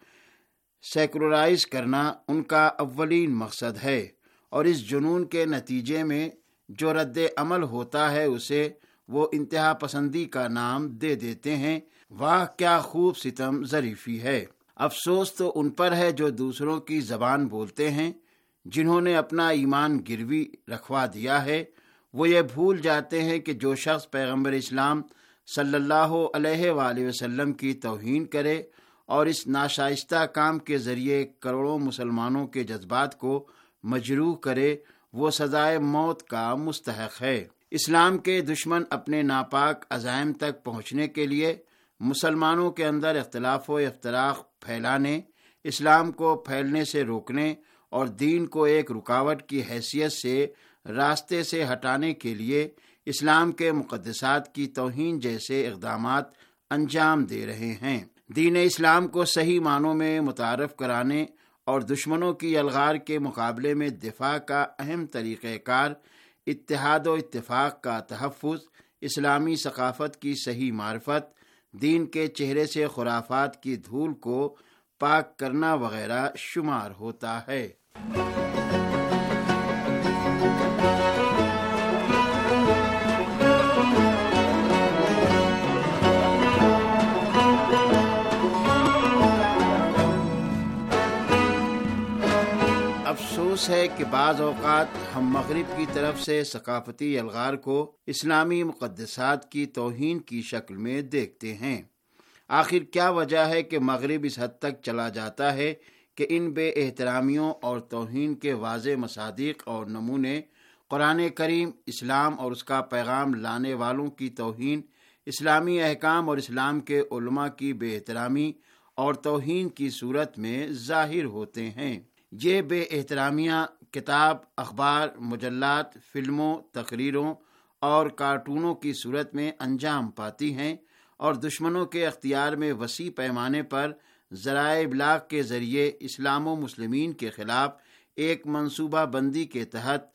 سیکولرائز کرنا ان کا اولین مقصد ہے، اور اس جنون کے نتیجے میں جو رد عمل ہوتا ہے اسے وہ انتہا پسندی کا نام دے دیتے ہیں۔ واہ کیا خوب ستم ظریفی ہے! افسوس تو ان پر ہے جو دوسروں کی زبان بولتے ہیں، جنہوں نے اپنا ایمان گروی رکھوا دیا ہے۔ وہ یہ بھول جاتے ہیں کہ جو شخص پیغمبر اسلام صلی اللہ علیہ وآلہ وسلم کی توہین کرے اور اس ناشائستہ کام کے ذریعے کروڑوں مسلمانوں کے جذبات کو مجروح کرے، وہ سزائے موت کا مستحق ہے۔ اسلام کے دشمن اپنے ناپاک عزائم تک پہنچنے کے لیے مسلمانوں کے اندر اختلاف و افتراق پھیلانے، اسلام کو پھیلنے سے روکنے اور دین کو ایک رکاوٹ کی حیثیت سے راستے سے ہٹانے کے لیے اسلام کے مقدسات کی توہین جیسے اقدامات انجام دے رہے ہیں۔ دین اسلام کو صحیح معنوں میں متعارف کرانے اور دشمنوں کی الغار کے مقابلے میں دفاع کا اہم طریقہ کار اتحاد و اتفاق کا تحفظ، اسلامی ثقافت کی صحیح معرفت، دین کے چہرے سے خرافات کی دھول کو پاک کرنا وغیرہ شمار ہوتا ہے۔ افسوس ہے کہ بعض اوقات ہم مغرب کی طرف سے ثقافتی الغار کو اسلامی مقدسات کی توہین کی شکل میں دیکھتے ہیں۔ آخر کیا وجہ ہے کہ مغرب اس حد تک چلا جاتا ہے کہ ان بے احترامیوں اور توہین کے واضح مصادیق اور نمونے قرآن کریم، اسلام اور اس کا پیغام لانے والوں کی توہین، اسلامی احکام اور اسلام کے علماء کی بے احترامی اور توہین کی صورت میں ظاہر ہوتے ہیں؟ یہ بے احترامیاں کتاب، اخبار، مجلات، فلموں، تقریروں اور کارٹونوں کی صورت میں انجام پاتی ہیں اور دشمنوں کے اختیار میں وسیع پیمانے پر ذرائع ابلاغ کے ذریعے اسلام و مسلمین کے خلاف ایک منصوبہ بندی کے تحت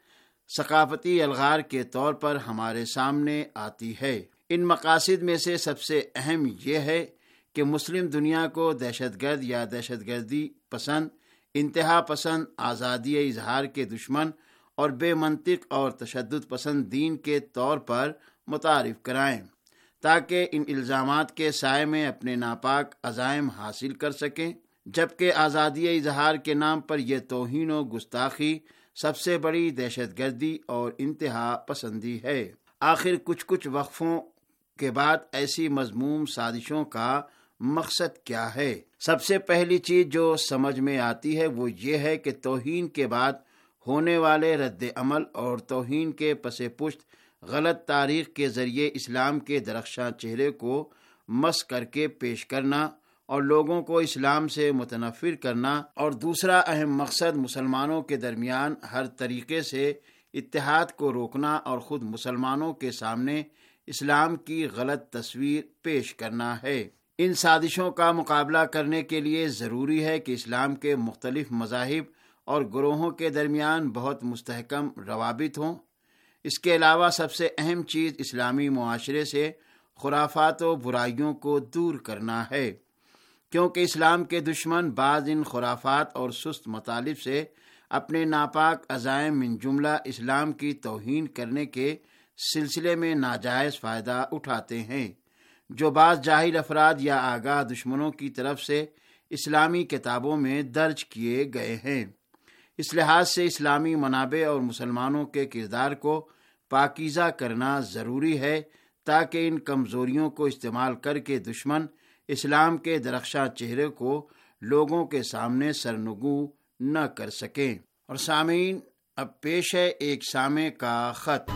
ثقافتی الغار کے طور پر ہمارے سامنے آتی ہے۔ ان مقاصد میں سے سب سے اہم یہ ہے کہ مسلم دنیا کو دہشت گرد یا دہشت گردی پسند، انتہا پسند، آزادی اظہار کے دشمن اور بے منطق اور تشدد پسند دین کے طور پر متعارف کرائیں، تاکہ ان الزامات کے سائے میں اپنے ناپاک عزائم حاصل کر سکیں، جبکہ آزادی اظہار کے نام پر یہ توہین و گستاخی سب سے بڑی دہشت گردی اور انتہا پسندی ہے۔ آخر کچھ کچھ وقفوں کے بعد ایسی مذموم سازشوں کا مقصد کیا ہے؟ سب سے پہلی چیز جو سمجھ میں آتی ہے وہ یہ ہے کہ توہین کے بعد ہونے والے رد عمل اور توہین کے پس پشت غلط تاریخ کے ذریعے اسلام کے درخشاں چہرے کو مس کر کے پیش کرنا اور لوگوں کو اسلام سے متنفر کرنا، اور دوسرا اہم مقصد مسلمانوں کے درمیان ہر طریقے سے اتحاد کو روکنا اور خود مسلمانوں کے سامنے اسلام کی غلط تصویر پیش کرنا ہے۔ ان سازشوں کا مقابلہ کرنے کے لیے ضروری ہے کہ اسلام کے مختلف مذاہب اور گروہوں کے درمیان بہت مستحکم روابط ہوں۔ اس کے علاوہ سب سے اہم چیز اسلامی معاشرے سے خرافات و برائیوں کو دور کرنا ہے، کیونکہ اسلام کے دشمن بعض ان خرافات اور سست مطالب سے اپنے ناپاک عزائم من جملہ اسلام کی توہین کرنے کے سلسلے میں ناجائز فائدہ اٹھاتے ہیں، جو بعض جاہل افراد یا آگاہ دشمنوں کی طرف سے اسلامی کتابوں میں درج کیے گئے ہیں۔ اس لحاظ سے اسلامی منابع اور مسلمانوں کے کردار کو پاکیزہ کرنا ضروری ہے، تاکہ ان کمزوریوں کو استعمال کر کے دشمن اسلام کے درخشاں چہرے کو لوگوں کے سامنے سرنگو نہ کر سکیں۔ اور سامعین، اب پیش ہے ایک سامع کا خط۔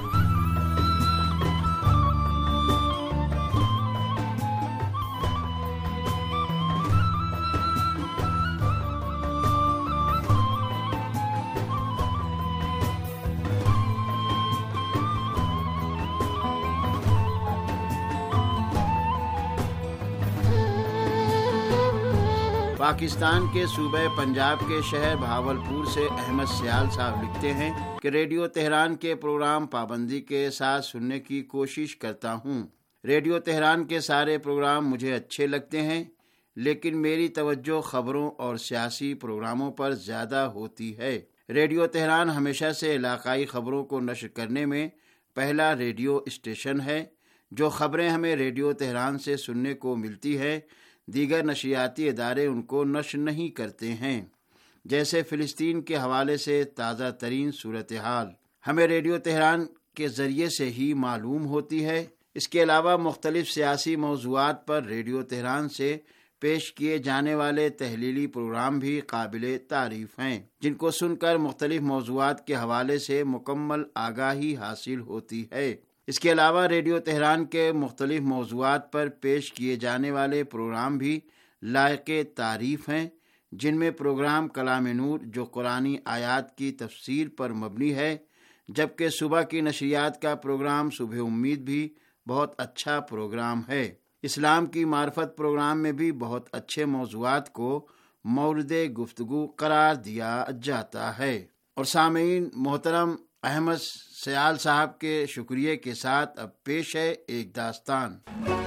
پاکستان کے صوبہ پنجاب کے شہر بہاولپور سے احمد سیال صاحب لکھتے ہیں کہ ریڈیو تہران کے پروگرام پابندی کے ساتھ سننے کی کوشش کرتا ہوں۔ ریڈیو تہران کے سارے پروگرام مجھے اچھے لگتے ہیں، لیکن میری توجہ خبروں اور سیاسی پروگراموں پر زیادہ ہوتی ہے۔ ریڈیو تہران ہمیشہ سے علاقائی خبروں کو نشر کرنے میں پہلا ریڈیو اسٹیشن ہے۔ جو خبریں ہمیں ریڈیو تہران سے سننے کو ملتی ہے، دیگر نشریاتی ادارے ان کو نشر نہیں کرتے ہیں، جیسے فلسطین کے حوالے سے تازہ ترین صورتحال۔ ہمیں ریڈیو تہران کے ذریعے سے ہی معلوم ہوتی ہے۔ اس کے علاوہ مختلف سیاسی موضوعات پر ریڈیو تہران سے پیش کیے جانے والے تحلیلی پروگرام بھی قابل تعریف ہیں، جن کو سن کر مختلف موضوعات کے حوالے سے مکمل آگاہی حاصل ہوتی ہے۔ اس کے علاوہ ریڈیو تہران کے مختلف موضوعات پر پیش کیے جانے والے پروگرام بھی لائق تعریف ہیں، جن میں پروگرام کلام نور جو قرآنی آیات کی تفسیر پر مبنی ہے، جبکہ صبح کی نشریات کا پروگرام صبح امید بھی بہت اچھا پروگرام ہے۔ اسلام کی معرفت پروگرام میں بھی بہت اچھے موضوعات کو مورد گفتگو قرار دیا جاتا ہے۔ اور سامعین، محترم احمد سیال صاحب کے شکریہ کے ساتھ اب پیش ہے ایک داستان۔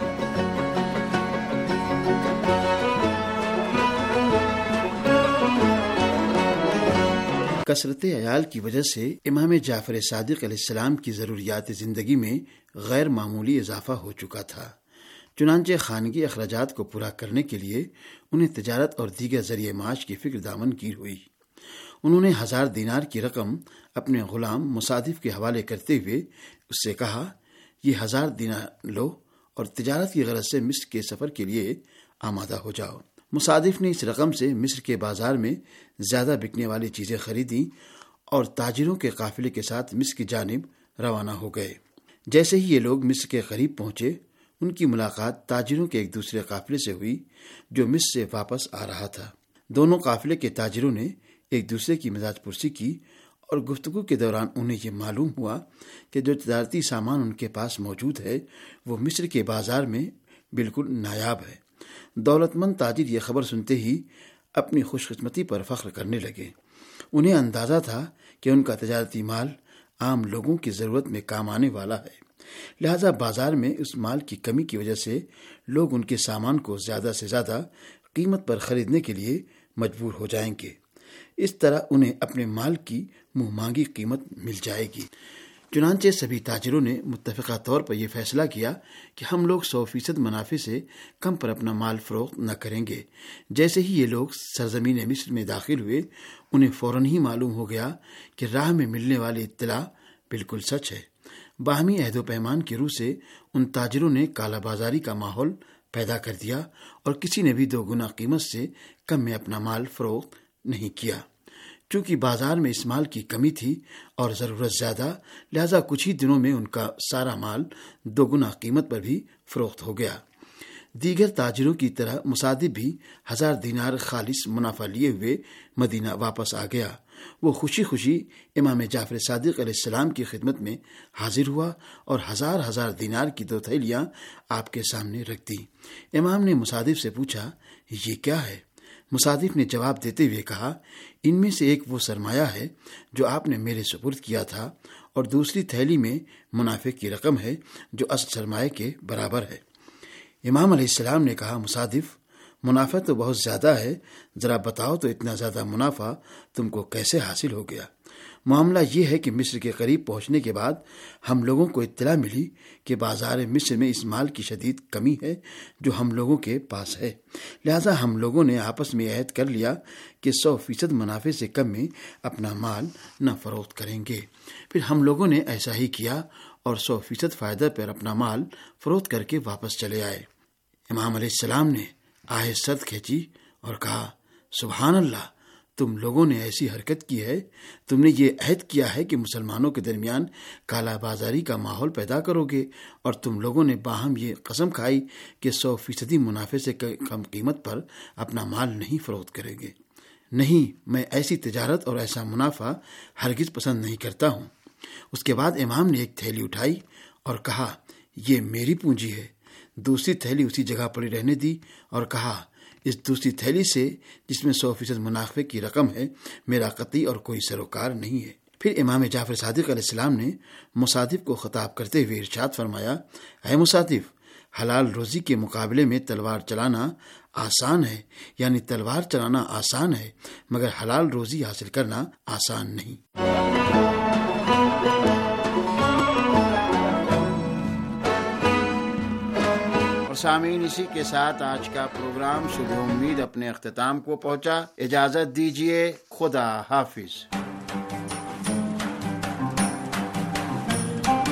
کثرت عیال کی وجہ سے امام جعفر صادق علیہ السلام کی ضروریات زندگی میں غیر معمولی اضافہ ہو چکا تھا، چنانچہ خانگی اخراجات کو پورا کرنے کے لیے انہیں تجارت اور دیگر ذریعہ معاش کی فکر دامن گیر ہوئی۔ انہوں نے ہزار دینار کی رقم اپنے غلام مصادف کے حوالے کرتے ہوئے اس سے کہا، یہ ہزار دینار لو اور تجارت کی غرض سے مصر کے سفر کے لیے آمادہ ہو جاؤ۔ مصادف نے اس رقم سے مصر کے بازار میں زیادہ بکنے والی چیزیں خریدیں اور تاجروں کے قافلے کے ساتھ مصر کی جانب روانہ ہو گئے۔ جیسے ہی یہ لوگ مصر کے قریب پہنچے، ان کی ملاقات تاجروں کے ایک دوسرے قافلے سے ہوئی جو مصر سے واپس آ رہا تھا۔ دونوں قافلے کے تاجروں نے ایک دوسرے کی مزاج پرسی کی اور گفتگو کے دوران انہیں یہ معلوم ہوا کہ جو تجارتی سامان ان کے پاس موجود ہے وہ مصر کے بازار میں بالکل نایاب ہے۔ دولت مند تاجر یہ خبر سنتے ہی اپنی خوش قسمتی پر فخر کرنے لگے۔ انہیں اندازہ تھا کہ ان کا تجارتی مال عام لوگوں کی ضرورت میں کام آنے والا ہے، لہذا بازار میں اس مال کی کمی کی وجہ سے لوگ ان کے سامان کو زیادہ سے زیادہ قیمت پر خریدنے کے لیے مجبور ہو جائیں گے۔ اس طرح انہیں اپنے مال کی منہ مانگی قیمت مل جائے گی۔ چنانچہ سبھی تاجروں نے متفقہ طور پر یہ فیصلہ کیا کہ ہم لوگ سو فیصد منافع سے کم پر اپنا مال فروخت نہ کریں گے۔ جیسے ہی یہ لوگ سرزمین مصر میں داخل ہوئے، انہیں فوراً ہی معلوم ہو گیا کہ راہ میں ملنے والی اطلاع بالکل سچ ہے۔ باہمی عہد و پیمان کی روح سے ان تاجروں نے کالا بازاری کا ماحول پیدا کر دیا اور کسی نے بھی دو گنا قیمت سے کم میں اپنا مال فروخت نہیں کیا۔ چونکہ بازار میں اس مال کی کمی تھی اور ضرورت زیادہ، لہذا کچھ ہی دنوں میں ان کا سارا مال دو گنا قیمت پر بھی فروخت ہو گیا۔ دیگر تاجروں کی طرح مصادف بھی ہزار دینار خالص منافع لیے ہوئے مدینہ واپس آ گیا۔ وہ خوشی خوشی امام جعفر صادق علیہ السلام کی خدمت میں حاضر ہوا اور ہزار ہزار دینار کی دو تھیلیاں آپ کے سامنے رکھ دی۔ امام نے مصادف سے پوچھا، یہ کیا ہے؟ مصادف نے جواب دیتے ہوئے کہا، ان میں سے ایک وہ سرمایہ ہے جو آپ نے میرے سپرد کیا تھا، اور دوسری تھیلی میں منافع کی رقم ہے جو اصل سرمایہ کے برابر ہے۔ امام علیہ السلام نے کہا، مصادف، منافع تو بہت زیادہ ہے، ذرا بتاؤ تو اتنا زیادہ منافع تم کو کیسے حاصل ہو گیا؟ معاملہ یہ ہے کہ مصر کے قریب پہنچنے کے بعد ہم لوگوں کو اطلاع ملی کہ بازار مصر میں اس مال کی شدید کمی ہے جو ہم لوگوں کے پاس ہے، لہذا ہم لوگوں نے آپس میں عہد کر لیا کہ سو فیصد منافع سے کم میں اپنا مال نہ فروخت کریں گے۔ پھر ہم لوگوں نے ایسا ہی کیا اور سو فیصد فائدہ پر اپنا مال فروخت کر کے واپس چلے آئے۔ امام علیہ السلام نے آہ سرد کھینچی اور کہا، سبحان اللہ، تم لوگوں نے ایسی حرکت کی ہے، تم نے یہ عہد کیا ہے کہ مسلمانوں کے درمیان کالا بازاری کا ماحول پیدا کرو گے، اور تم لوگوں نے باہم یہ قسم کھائی کہ سو فیصدی منافع سے کم قیمت پر اپنا مال نہیں فروخت کریں گے۔ نہیں، میں ایسی تجارت اور ایسا منافع ہرگز پسند نہیں کرتا ہوں۔ اس کے بعد امام نے ایک تھیلی اٹھائی اور کہا، یہ میری پونجی ہے۔ دوسری تھیلی اسی جگہ پڑی رہنے دی اور کہا، اس دوسری تھیلی سے جس میں سو فیصد منافع کی رقم ہے میرا قطعی اور کوئی سروکار نہیں ہے۔ پھر امام جعفر صادق علیہ السلام نے مصادف کو خطاب کرتے ہوئے ارشاد فرمایا، اے مصادف، حلال روزی کے مقابلے میں تلوار چلانا آسان ہے، یعنی تلوار چلانا آسان ہے مگر حلال روزی حاصل کرنا آسان نہیں۔ سامعین، اسی کے ساتھ آج کا پروگرام صبح امید اپنے اختتام کو پہنچا۔ اجازت دیجیے، خدا حافظ۔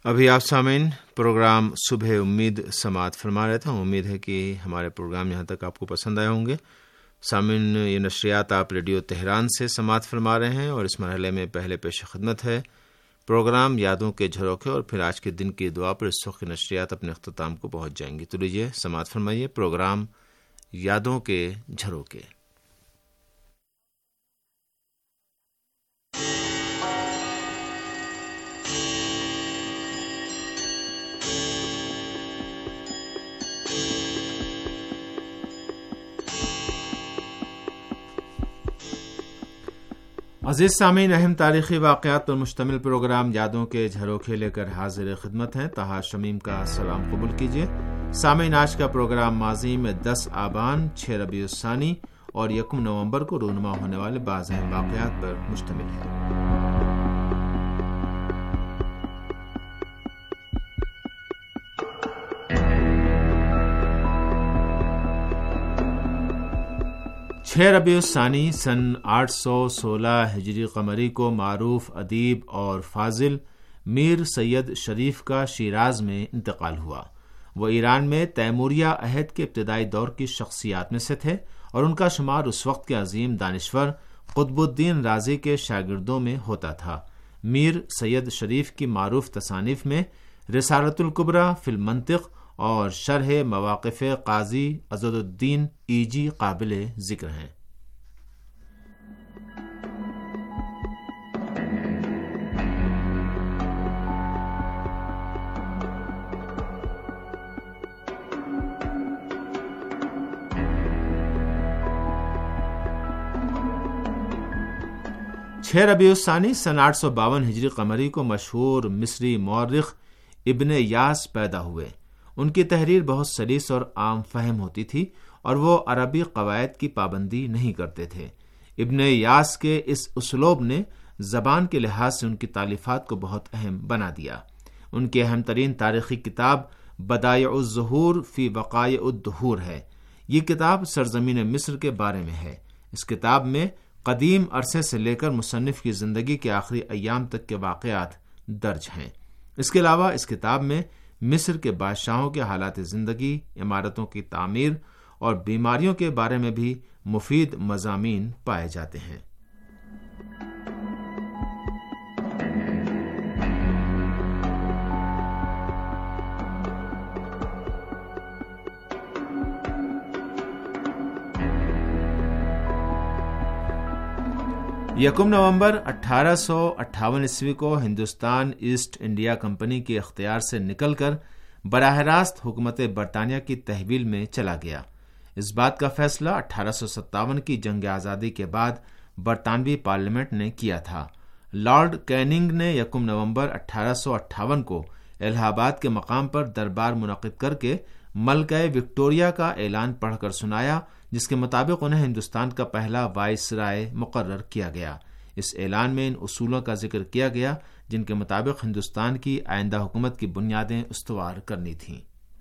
ابھی آپ سامعین پروگرام صبح امید سماعت فرما رہے تھے. امید ہے کہ ہمارے پروگرام یہاں تک آپ کو پسند آئے ہوں گے. سامعین، یہ نشریات آپ ریڈیو تہران سے سماعت فرما رہے ہیں اور اس مرحلے میں پہلے پیش خدمت ہے پروگرام یادوں کے جھروکے، اور پھر آج کے دن کی دعا پر اس وقت نشریات اپنے اختتام کو پہنچ جائیں گی. تو لیجیے سماعت فرمائیے پروگرام یادوں کے جھروکے. عزیز سامعین، اہم تاریخی واقعات پر مشتمل پروگرام یادوں کے جھروکے لے کر حاضر خدمت ہیں. طاہر شمیم کا سلام قبول کیجیے. سامعین، آج کا پروگرام ماضی میں دس آبان، چھ ربیع الثانی اور یکم نومبر کو رونما ہونے والے بعض اہم واقعات پر مشتمل ہے. چھ ربیع الثانی سن آٹھ سو سولہ ہجری قمری کو معروف ادیب اور فاضل میر سید شریف کا شیراز میں انتقال ہوا. وہ ایران میں تیموریہ عہد کے ابتدائی دور کی شخصیات میں سے تھے اور ان کا شمار اس وقت کے عظیم دانشور قطب الدین رازی کے شاگردوں میں ہوتا تھا. میر سید شریف کی معروف تصانیف میں رسالۃ الکبریٰ فی المنطق اور شرح مواقف قاضی عضد الدین ایجی قابل ذکر ہیں. چھ ربیع الثانی سن آٹھ سو باون ہجری قمری کو مشہور مصری مورخ ابن یاس پیدا ہوئے. ان کی تحریر بہت سلیس اور عام فہم ہوتی تھی اور وہ عربی قواعد کی پابندی نہیں کرتے تھے. ابن یاس کے اس اسلوب نے زبان کے لحاظ سے ان کی تالیفات کو بہت اہم بنا دیا. ان کی اہم ترین تاریخی کتاب بدائع الظہور فی وقائع الدہور ہے. یہ کتاب سرزمین مصر کے بارے میں ہے. اس کتاب میں قدیم عرصے سے لے کر مصنف کی زندگی کے آخری ایام تک کے واقعات درج ہیں. اس کے علاوہ اس کتاب میں مصر کے بادشاہوں کے حالات زندگی، عمارتوں کی تعمیر اور بیماریوں کے بارے میں بھی مفید مضامین پائے جاتے ہیں. یکم نومبر اٹھارہ سو اٹھاون عیسوی کو ہندوستان ایسٹ انڈیا کمپنی کے اختیار سے نکل کر براہ راست حکومت برطانیہ کی تحویل میں چلا گیا. اس بات کا فیصلہ اٹھارہ سو ستاون کی جنگ آزادی کے بعد برطانوی پارلیمنٹ نے کیا تھا. لارڈ کیننگ نے یکم نومبر اٹھارہ سو اٹھاون کو الہ آباد کے مقام پر دربار منعقد کر کے ملکہ وکٹوریہ کا اعلان پڑھ کر سنایا، جس کے مطابق انہیں ہندوستان کا پہلا وائس رائے مقرر کیا گیا. اس اعلان میں ان اصولوں کا ذکر کیا گیا جن کے مطابق ہندوستان کی آئندہ حکومت کی بنیادیں استوار کرنی تھیں.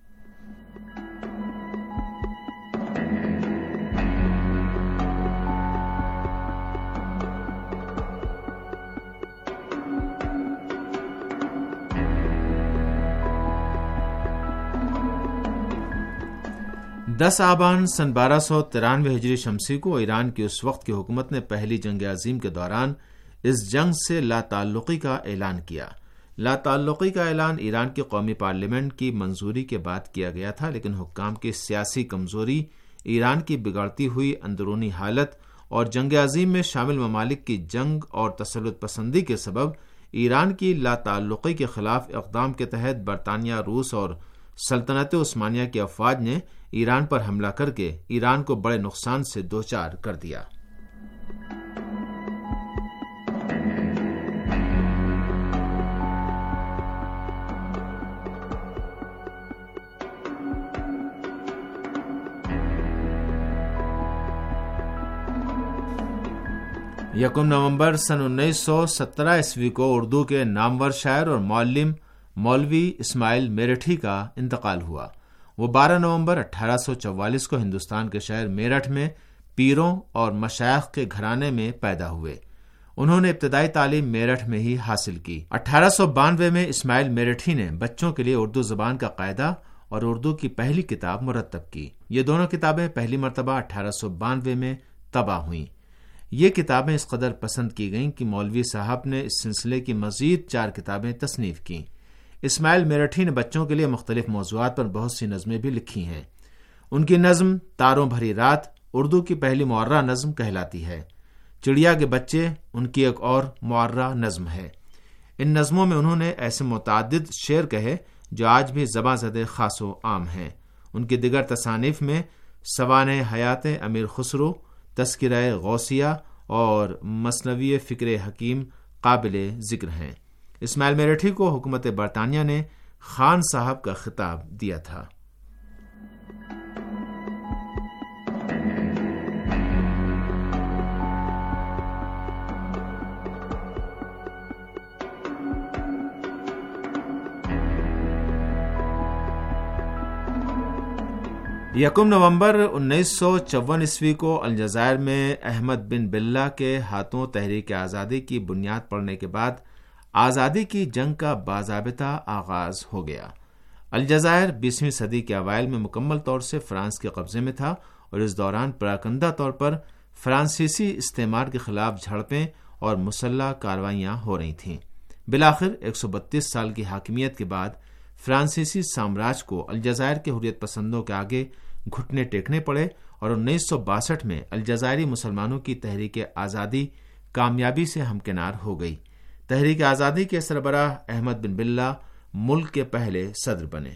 دس آبان سن بارہ سو ترانوے ہجری شمسی کو ایران کی اس وقت کی حکومت نے پہلی جنگ عظیم کے دوران اس جنگ سے لا تعلقی کا اعلان کیا. لا تعلقی کا اعلان ایران کی قومی پارلیمنٹ کی منظوری کے بعد کیا گیا تھا، لیکن حکام کی سیاسی کمزوری، ایران کی بگڑتی ہوئی اندرونی حالت اور جنگ عظیم میں شامل ممالک کی جنگ اور تسلط پسندی کے سبب ایران کی لا تعلقی کے خلاف اقدام کے تحت برطانیہ، روس اور سلطنت عثمانیہ کی افواج نے ایران پر حملہ کر کے ایران کو بڑے نقصان سے دوچار کر دیا. یکم نومبر سن انیس سو سترہ عیسوی کو اردو کے نامور شاعر اور معلم مولوی اسماعیل میرٹھی کا انتقال ہوا. وہ بارہ نومبر اٹھارہ سو چوالیس کو ہندوستان کے شہر میرٹھ میں پیروں اور مشائخ کے گھرانے میں پیدا ہوئے. انہوں نے ابتدائی تعلیم میرٹھ میں ہی حاصل کی۔ اٹھارہ سو بانوے میں اسماعیل میرٹھی نے بچوں کے لیے اردو زبان کا قاعدہ اور اردو کی پہلی کتاب مرتب کی۔ یہ دونوں کتابیں پہلی مرتبہ اٹھارہ سو بانوے میں طبع ہوئیں۔ یہ کتابیں اس قدر پسند کی گئیں کہ مولوی صاحب نے اس سلسلے کی مزید چار کتابیں تصنیف کیں۔ اسماعیل میرٹھی نے بچوں کے لیے مختلف موضوعات پر بہت سی نظمیں بھی لکھی ہیں۔ ان کی نظم تاروں بھری رات اردو کی پہلی معرہ نظم کہلاتی ہے۔ چڑیا کے بچے ان کی ایک اور معرہ نظم ہے۔ ان نظموں میں انہوں نے ایسے متعدد شعر کہے جو آج بھی زباں زدے خاص و عام ہیں۔ ان کی دیگر تصانیف میں سوانح حیات امیر خسرو، تذکرہ غوثیہ اور مثنوی فکر حکیم قابل ذکر ہیں۔ اسماعیل میرٹھی کو حکومت برطانیہ نے خان صاحب کا خطاب دیا تھا۔ یکم نومبر انیس سو چون عیسوی کو الجزائر میں احمد بن بلہ کے ہاتھوں تحریک آزادی کی بنیاد پڑنے کے بعد آزادی کی جنگ کا باضابطہ آغاز ہو گیا۔ الجزائر بیسویں صدی کے اوائل میں مکمل طور سے فرانس کے قبضے میں تھا اور اس دوران پراکندہ طور پر فرانسیسی استعمار کے خلاف جھڑپیں اور مسلح کارروائیاں ہو رہی تھیں۔ بالآخر ایک سو بتیس سال کی حاکمیت کے بعد فرانسیسی سامراج کو الجزائر کے حریت پسندوں کے آگے گھٹنے ٹیکنے پڑے اور انیس سو باسٹھ میں الجزائری مسلمانوں کی تحریک آزادی کامیابی سے ہمکنار ہو گئی۔ تحریک آزادی کے سربراہ احمد بن بلہ ملک کے پہلے صدر بنے۔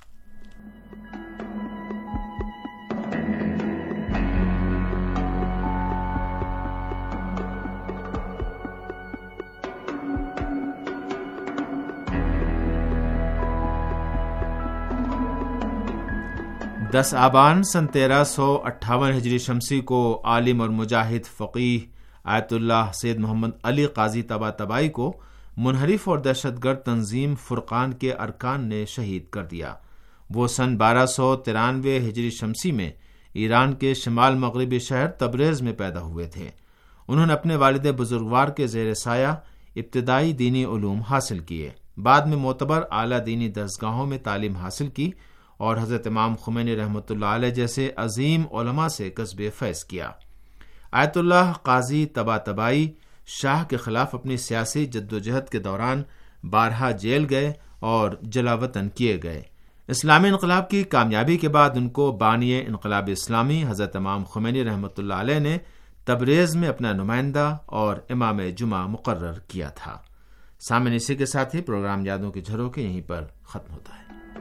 دس آبان سن تیرہ سو اٹھاون ہجری شمسی کو عالم اور مجاہد فقیہ آیت اللہ سید محمد علی قاضی طباطبائی کو منحرف اور دہشت گرد تنظیم فرقان کے ارکان نے شہید کر دیا۔ وہ سن بارہ سو ترانوے ہجری شمسی میں ایران کے شمال مغربی شہر تبریز میں پیدا ہوئے تھے۔ انہوں نے اپنے والد بزرگوار کے زیر سایہ ابتدائی دینی علوم حاصل کیے، بعد میں معتبر اعلیٰ دینی درسگاہوں میں تعلیم حاصل کی اور حضرت امام خمینی رحمۃ اللہ علیہ جیسے عظیم علماء سے کسب فیض کیا۔ آیت اللہ قاضی طباطبائی شاہ کے خلاف اپنی سیاسی جدوجہد کے دوران بارہا جیل گئے اور جلاوطن کیے گئے۔ اسلامی انقلاب کی کامیابی کے بعد ان کو بانی انقلاب اسلامی حضرت امام خمینی رحمۃ اللہ علیہ نے تبریز میں اپنا نمائندہ اور امام جمعہ مقرر کیا تھا۔ سامعین، اسی کے ساتھ ہی پروگرام یادوں کے جھروکے یہیں پر ختم ہوتا ہے۔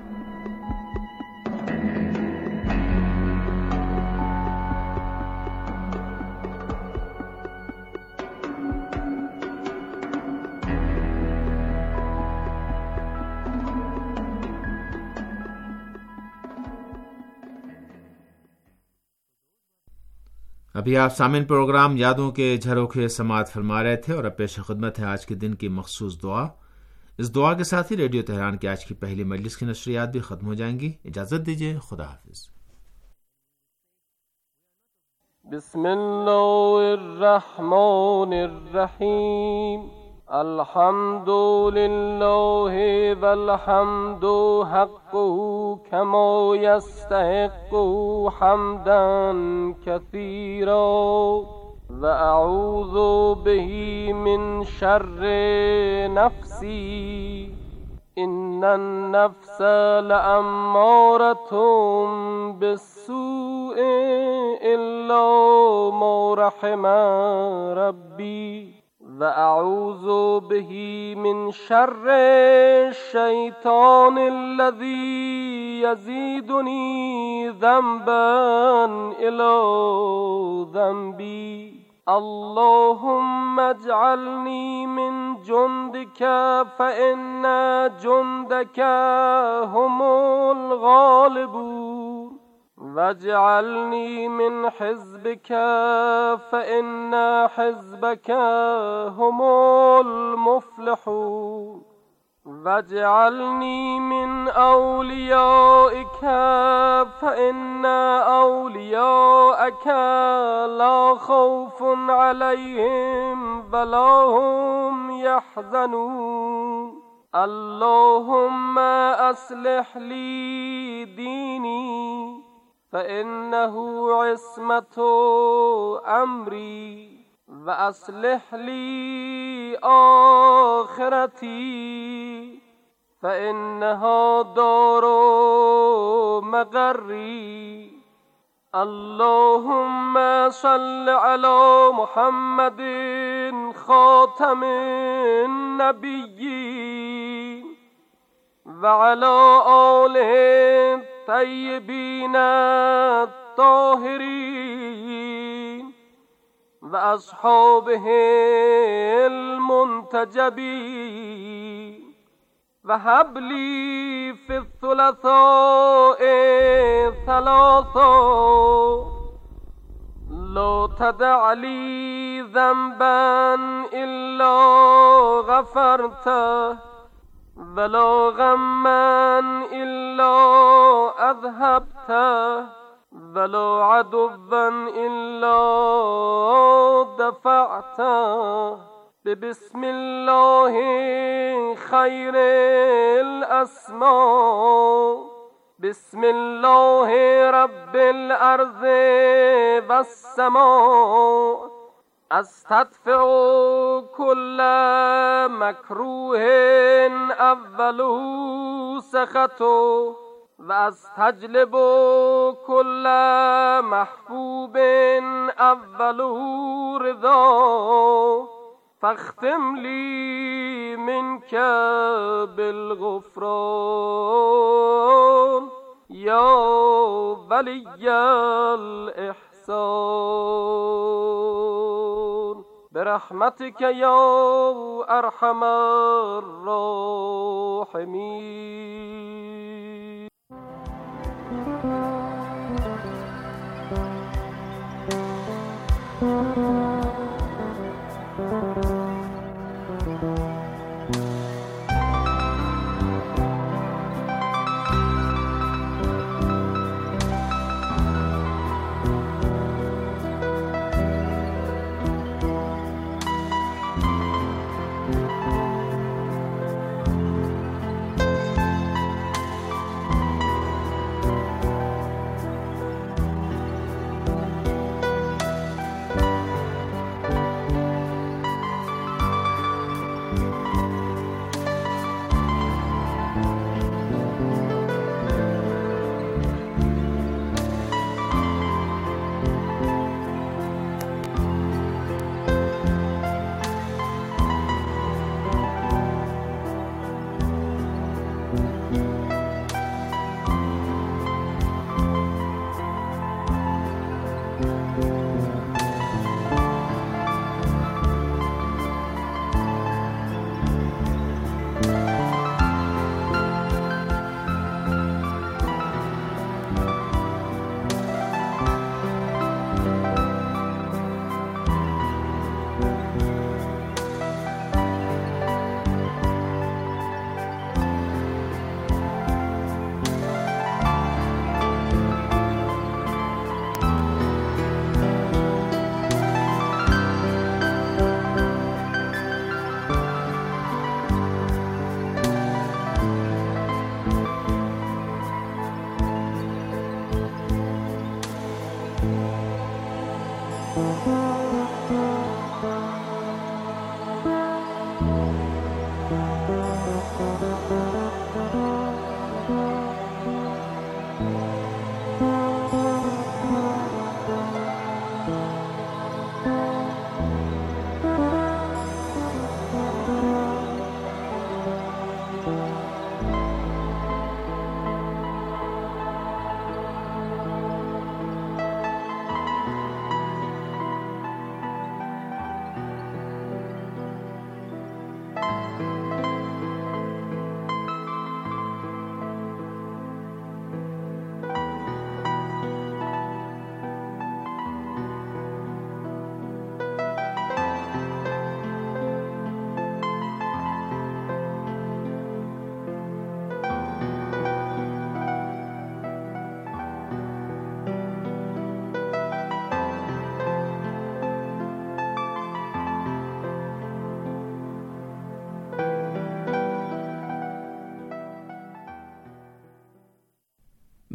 ابھی آپ سامعین پروگرام یادوں کے جھروکے سماعت فرما رہے تھے اور اب پیش خدمت ہے آج کے دن کی مخصوص دعا۔ اس دعا کے ساتھ ہی ریڈیو تہران کی آج کی پہلی مجلس کی نشریات بھی ختم ہو جائیں گی۔ اجازت دیجیے، خدا حافظ۔ بسم اللہ الرحمن الرحیم، الحمد للہ والحمد حق کما یستحق حمدا کثیرا واعوذ به من شر نفسی ان النفس لامارۃ بالسوء الا ما رحم ربی وأعوذ به من شر الشيطان الذي يزيدني ذنبا إلى ذنبي اللهم اجعلني من جندك فإن جندك هم الغالبون واجعلني من حزبك فإن حزبك هم المفلحون واجعلني من أوليائك فإن أولياءك لا خوف عليهم ولا يحزنون اللهم أصلح لي ديني فإنه عصمة أمري وأصلح لي آخرتي فإنها دار مقري اللهم صل على محمد خاتم النبيين وعلى آله الطيبين الطاهرين وأصحابه المنتجبين وهب لي في الثلاثاء ثلاثا لا تدع لي ذنبا إلا غفرته ولا غما إلا أذهبته ولا عدوا إلا دفعته بسم الله خير الأسماء بسم الله رب الأرض والسماء أستدفع كل مكروه أوله سخطه وأستجلب كل محبوب أوله رضاه فاختم لي منك بالغفران يا ولي الإحسان برحمتك يا أرحم الراحمين.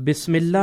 بسم اللہ